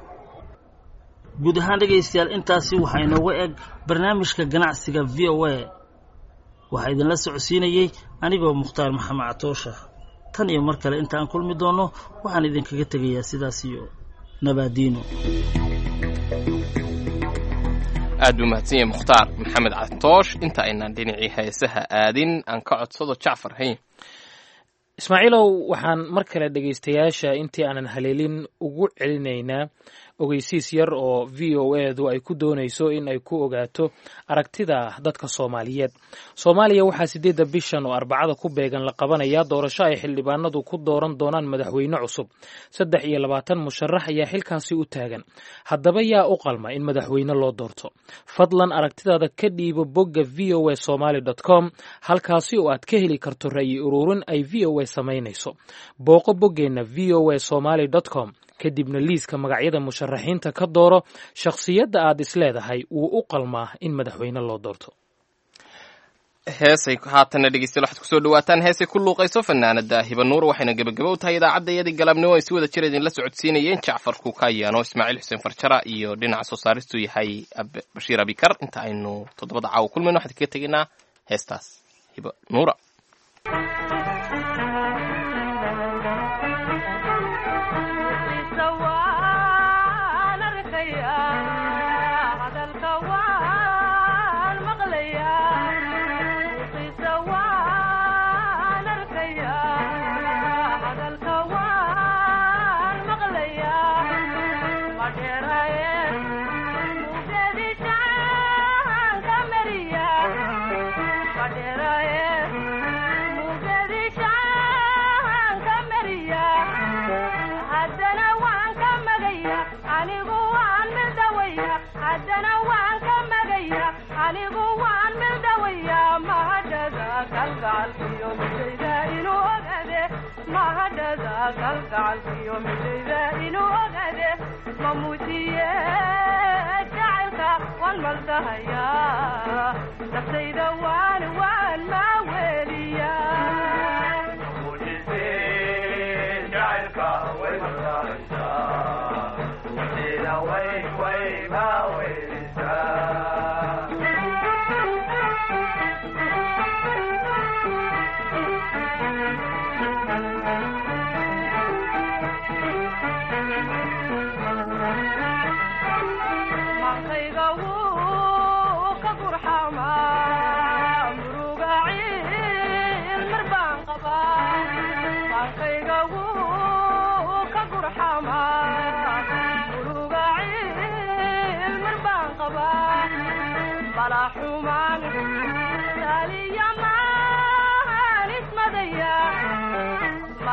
R: guud ahaan dhegaystayaal intaasi waxaa inooga eg barnaamijka ganacsiga VOA. waxaa idinla socodsiinayey anigoo Mukhtaar Maxamed Catoosha. tan iyo mar kale intaan kulmi doono waxaan idinkaga tegayaa sidaas iyo nabaadiino.
A: aad buu mahadsan yahay Mukhtaar Maxamed Catoosh. inta aynaan dhinacii heesaha aadin aan ka codsado Jacfar Hayn.
B: Ismaaciilow, waxaan mar kale dhegaystayaasha intii aanan haleelin ugu celinaynaa ogeysiis yar oo VOA-du ay ku doonayso in ay ku ogaato aragtida dadka Soomaaliyeed. Soomaaliya waxaa 8 bishan oo Arbacada ku beegan la qabanayaa doorasho ay xildhibaanadu ku dooran doonaan madaxweyne cusub. 23 musharax ayaa xilkaasi u taagan. haddaba yaa u qalma in madaxweyne loo doorto? fadlan aragtidaada ka dhiibo bogga voasomali.com, halkaasi oo aad ka heli karto ra'yi ururin ay VOA samaynayso. booqo boggeena voasomali.com, kadibna liiska magacyada musharaxiinta ka dooro shakhsiyadda aad isleedahay wuu u qalmaa in madaxweyne loo doorto.
A: heesay haatana dhegeystayaal waxaad kusoo dhawaataan heesay ku luuqayso fanaanada Hiba Nuur. waxayna gabagabo u tahay idaacadayadii galabnimo ay si wada jir idinla socodsiinayeen Jacfar Kukayaano, Ismaaciil Xuseen Farjara iyo dhinaca soo saaristu yahay Bashiir Abikar. inta aynu 7 caawa kulmayno waxaan kaga tegaynaa heestaas Hiba Nuura.
U: Bala xumaan saliya ma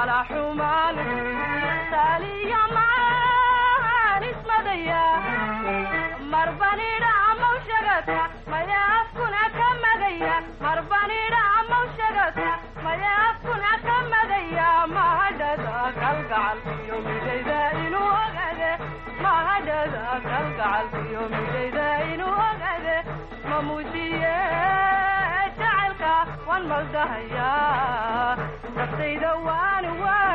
U: على حمال سالي معان اسم ضيا مربني رعم وشغتها ما يفكن كم ضيا مربني رعم وشغتها ما يفكن كم ضيا ما هددا كالقعل في يوم جيدا إنو أغده ما هددا كالقعل في يوم جيدا إنو أغده ما موسيه شعلك والملدهيا نفسي دوان